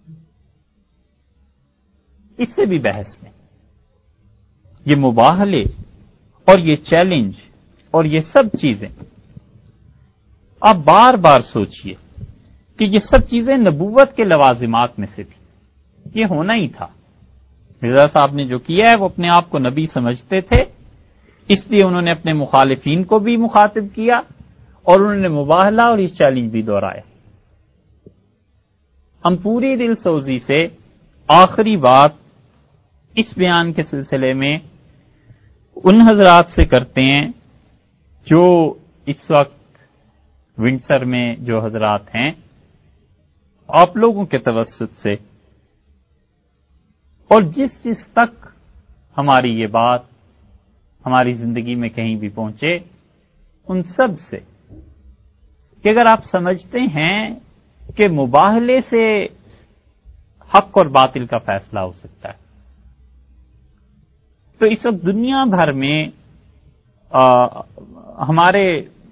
اس سے بھی بحث میں یہ مباہلے اور یہ چیلنج اور یہ سب چیزیں، آپ بار بار سوچئے کہ یہ سب چیزیں نبوت کے لوازمات میں سے تھی، یہ ہونا ہی تھا. مرزا صاحب نے جو کیا ہے وہ اپنے آپ کو نبی سمجھتے تھے، اس لیے انہوں نے اپنے مخالفین کو بھی مخاطب کیا اور انہوں نے مباہلہ اور یہ چیلنج بھی دہرایا. ہم پوری دل سوزی سے آخری بات اس بیان کے سلسلے میں ان حضرات سے کرتے ہیں جو اس وقت ونڈسر میں جو حضرات ہیں، آپ لوگوں کے توسط سے، اور جس جس تک ہماری یہ بات ہماری زندگی میں کہیں بھی پہنچے، ان سب سے کہ اگر آپ سمجھتے ہیں کہ مباہلے سے حق اور باطل کا فیصلہ ہو سکتا ہے، تو اس وقت دنیا بھر میں آ, ہمارے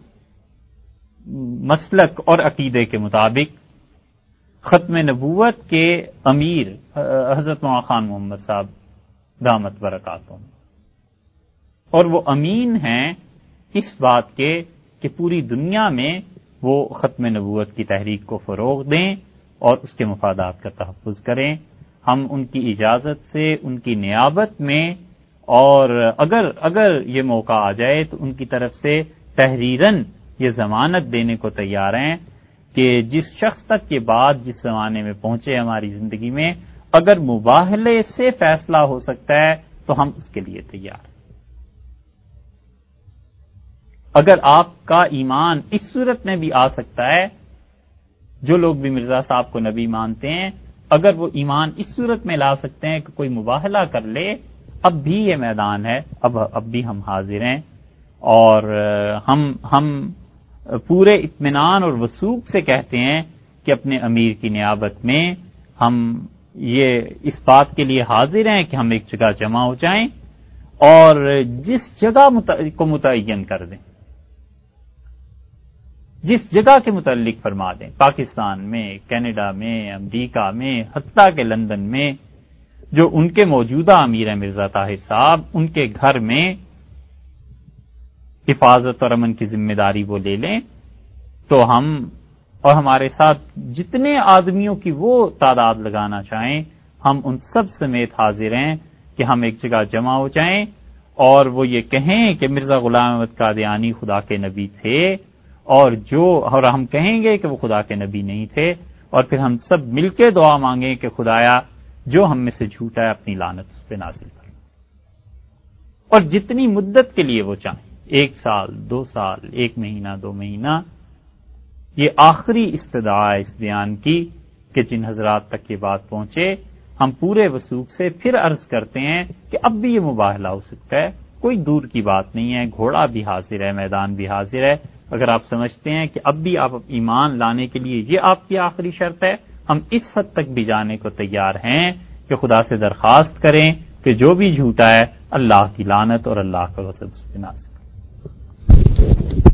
مسلک اور عقیدے کے مطابق ختم نبوت کے امیر حضرت مولانا خان محمد صاحب دامت برکاتہم، اور وہ امین ہیں اس بات کے کہ پوری دنیا میں وہ ختم نبوت کی تحریک کو فروغ دیں اور اس کے مفادات کا تحفظ کریں. ہم ان کی اجازت سے، ان کی نیابت میں، اور اگر اگر یہ موقع آ جائے تو ان کی طرف سے تحریراً یہ ضمانت دینے کو تیار ہیں کہ جس شخص تک یہ بات جس زمانے میں پہنچے ہماری زندگی میں، اگر مباہلے سے فیصلہ ہو سکتا ہے تو ہم اس کے لیے تیار ہیں. اگر آپ کا ایمان اس صورت میں بھی آ سکتا ہے، جو لوگ بھی مرزا صاحب کو نبی مانتے ہیں، اگر وہ ایمان اس صورت میں لا سکتے ہیں کہ کوئی مباہلہ کر لے، اب بھی یہ میدان ہے، اب اب بھی ہم حاضر ہیں، اور ہم ہم پورے اطمینان اور وثوق سے کہتے ہیں کہ اپنے امیر کی نیابت میں ہم یہ اس بات کے لیے حاضر ہیں کہ ہم ایک جگہ جمع ہو جائیں اور جس جگہ کو متعین کر دیں، جس جگہ کے متعلق فرما دیں، پاکستان میں، کینیڈا میں، امریکہ میں، حتیٰ کہ لندن میں، جو ان کے موجودہ امیر ہیں مرزا طاہر صاحب، ان کے گھر میں حفاظت اور امن کی ذمہ داری وہ لے لیں، تو ہم اور ہمارے ساتھ جتنے آدمیوں کی وہ تعداد لگانا چاہیں، ہم ان سب سمیت حاضر ہیں کہ ہم ایک جگہ جمع ہو جائیں اور وہ یہ کہیں کہ مرزا غلام احمد قادیانی خدا کے نبی تھے، اور جو اور ہم کہیں گے کہ وہ خدا کے نبی نہیں تھے، اور پھر ہم سب مل کے دعا مانگیں کہ خدایا جو ہم میں سے جھوٹا ہے اپنی لعنت اس پہ نازل کر، اور جتنی مدت کے لیے وہ چاہیں، ایک سال، دو سال، ایک مہینہ، دو مہینہ. یہ آخری استدعا ہے اس بیان کی کہ جن حضرات تک یہ بات پہنچے، ہم پورے وثوق سے پھر عرض کرتے ہیں کہ اب بھی یہ مباہلہ ہو سکتا ہے، کوئی دور کی بات نہیں ہے، گھوڑا بھی حاضر ہے، میدان بھی حاضر ہے. اگر آپ سمجھتے ہیں کہ اب بھی آپ ایمان لانے کے لیے یہ آپ کی آخری شرط ہے، ہم اس حد تک بھی جانے کو تیار ہیں کہ خدا سے درخواست کریں کہ جو بھی جھوٹا ہے اللہ کی لعنت اور اللہ کا غضب اس پہ نازل کرے.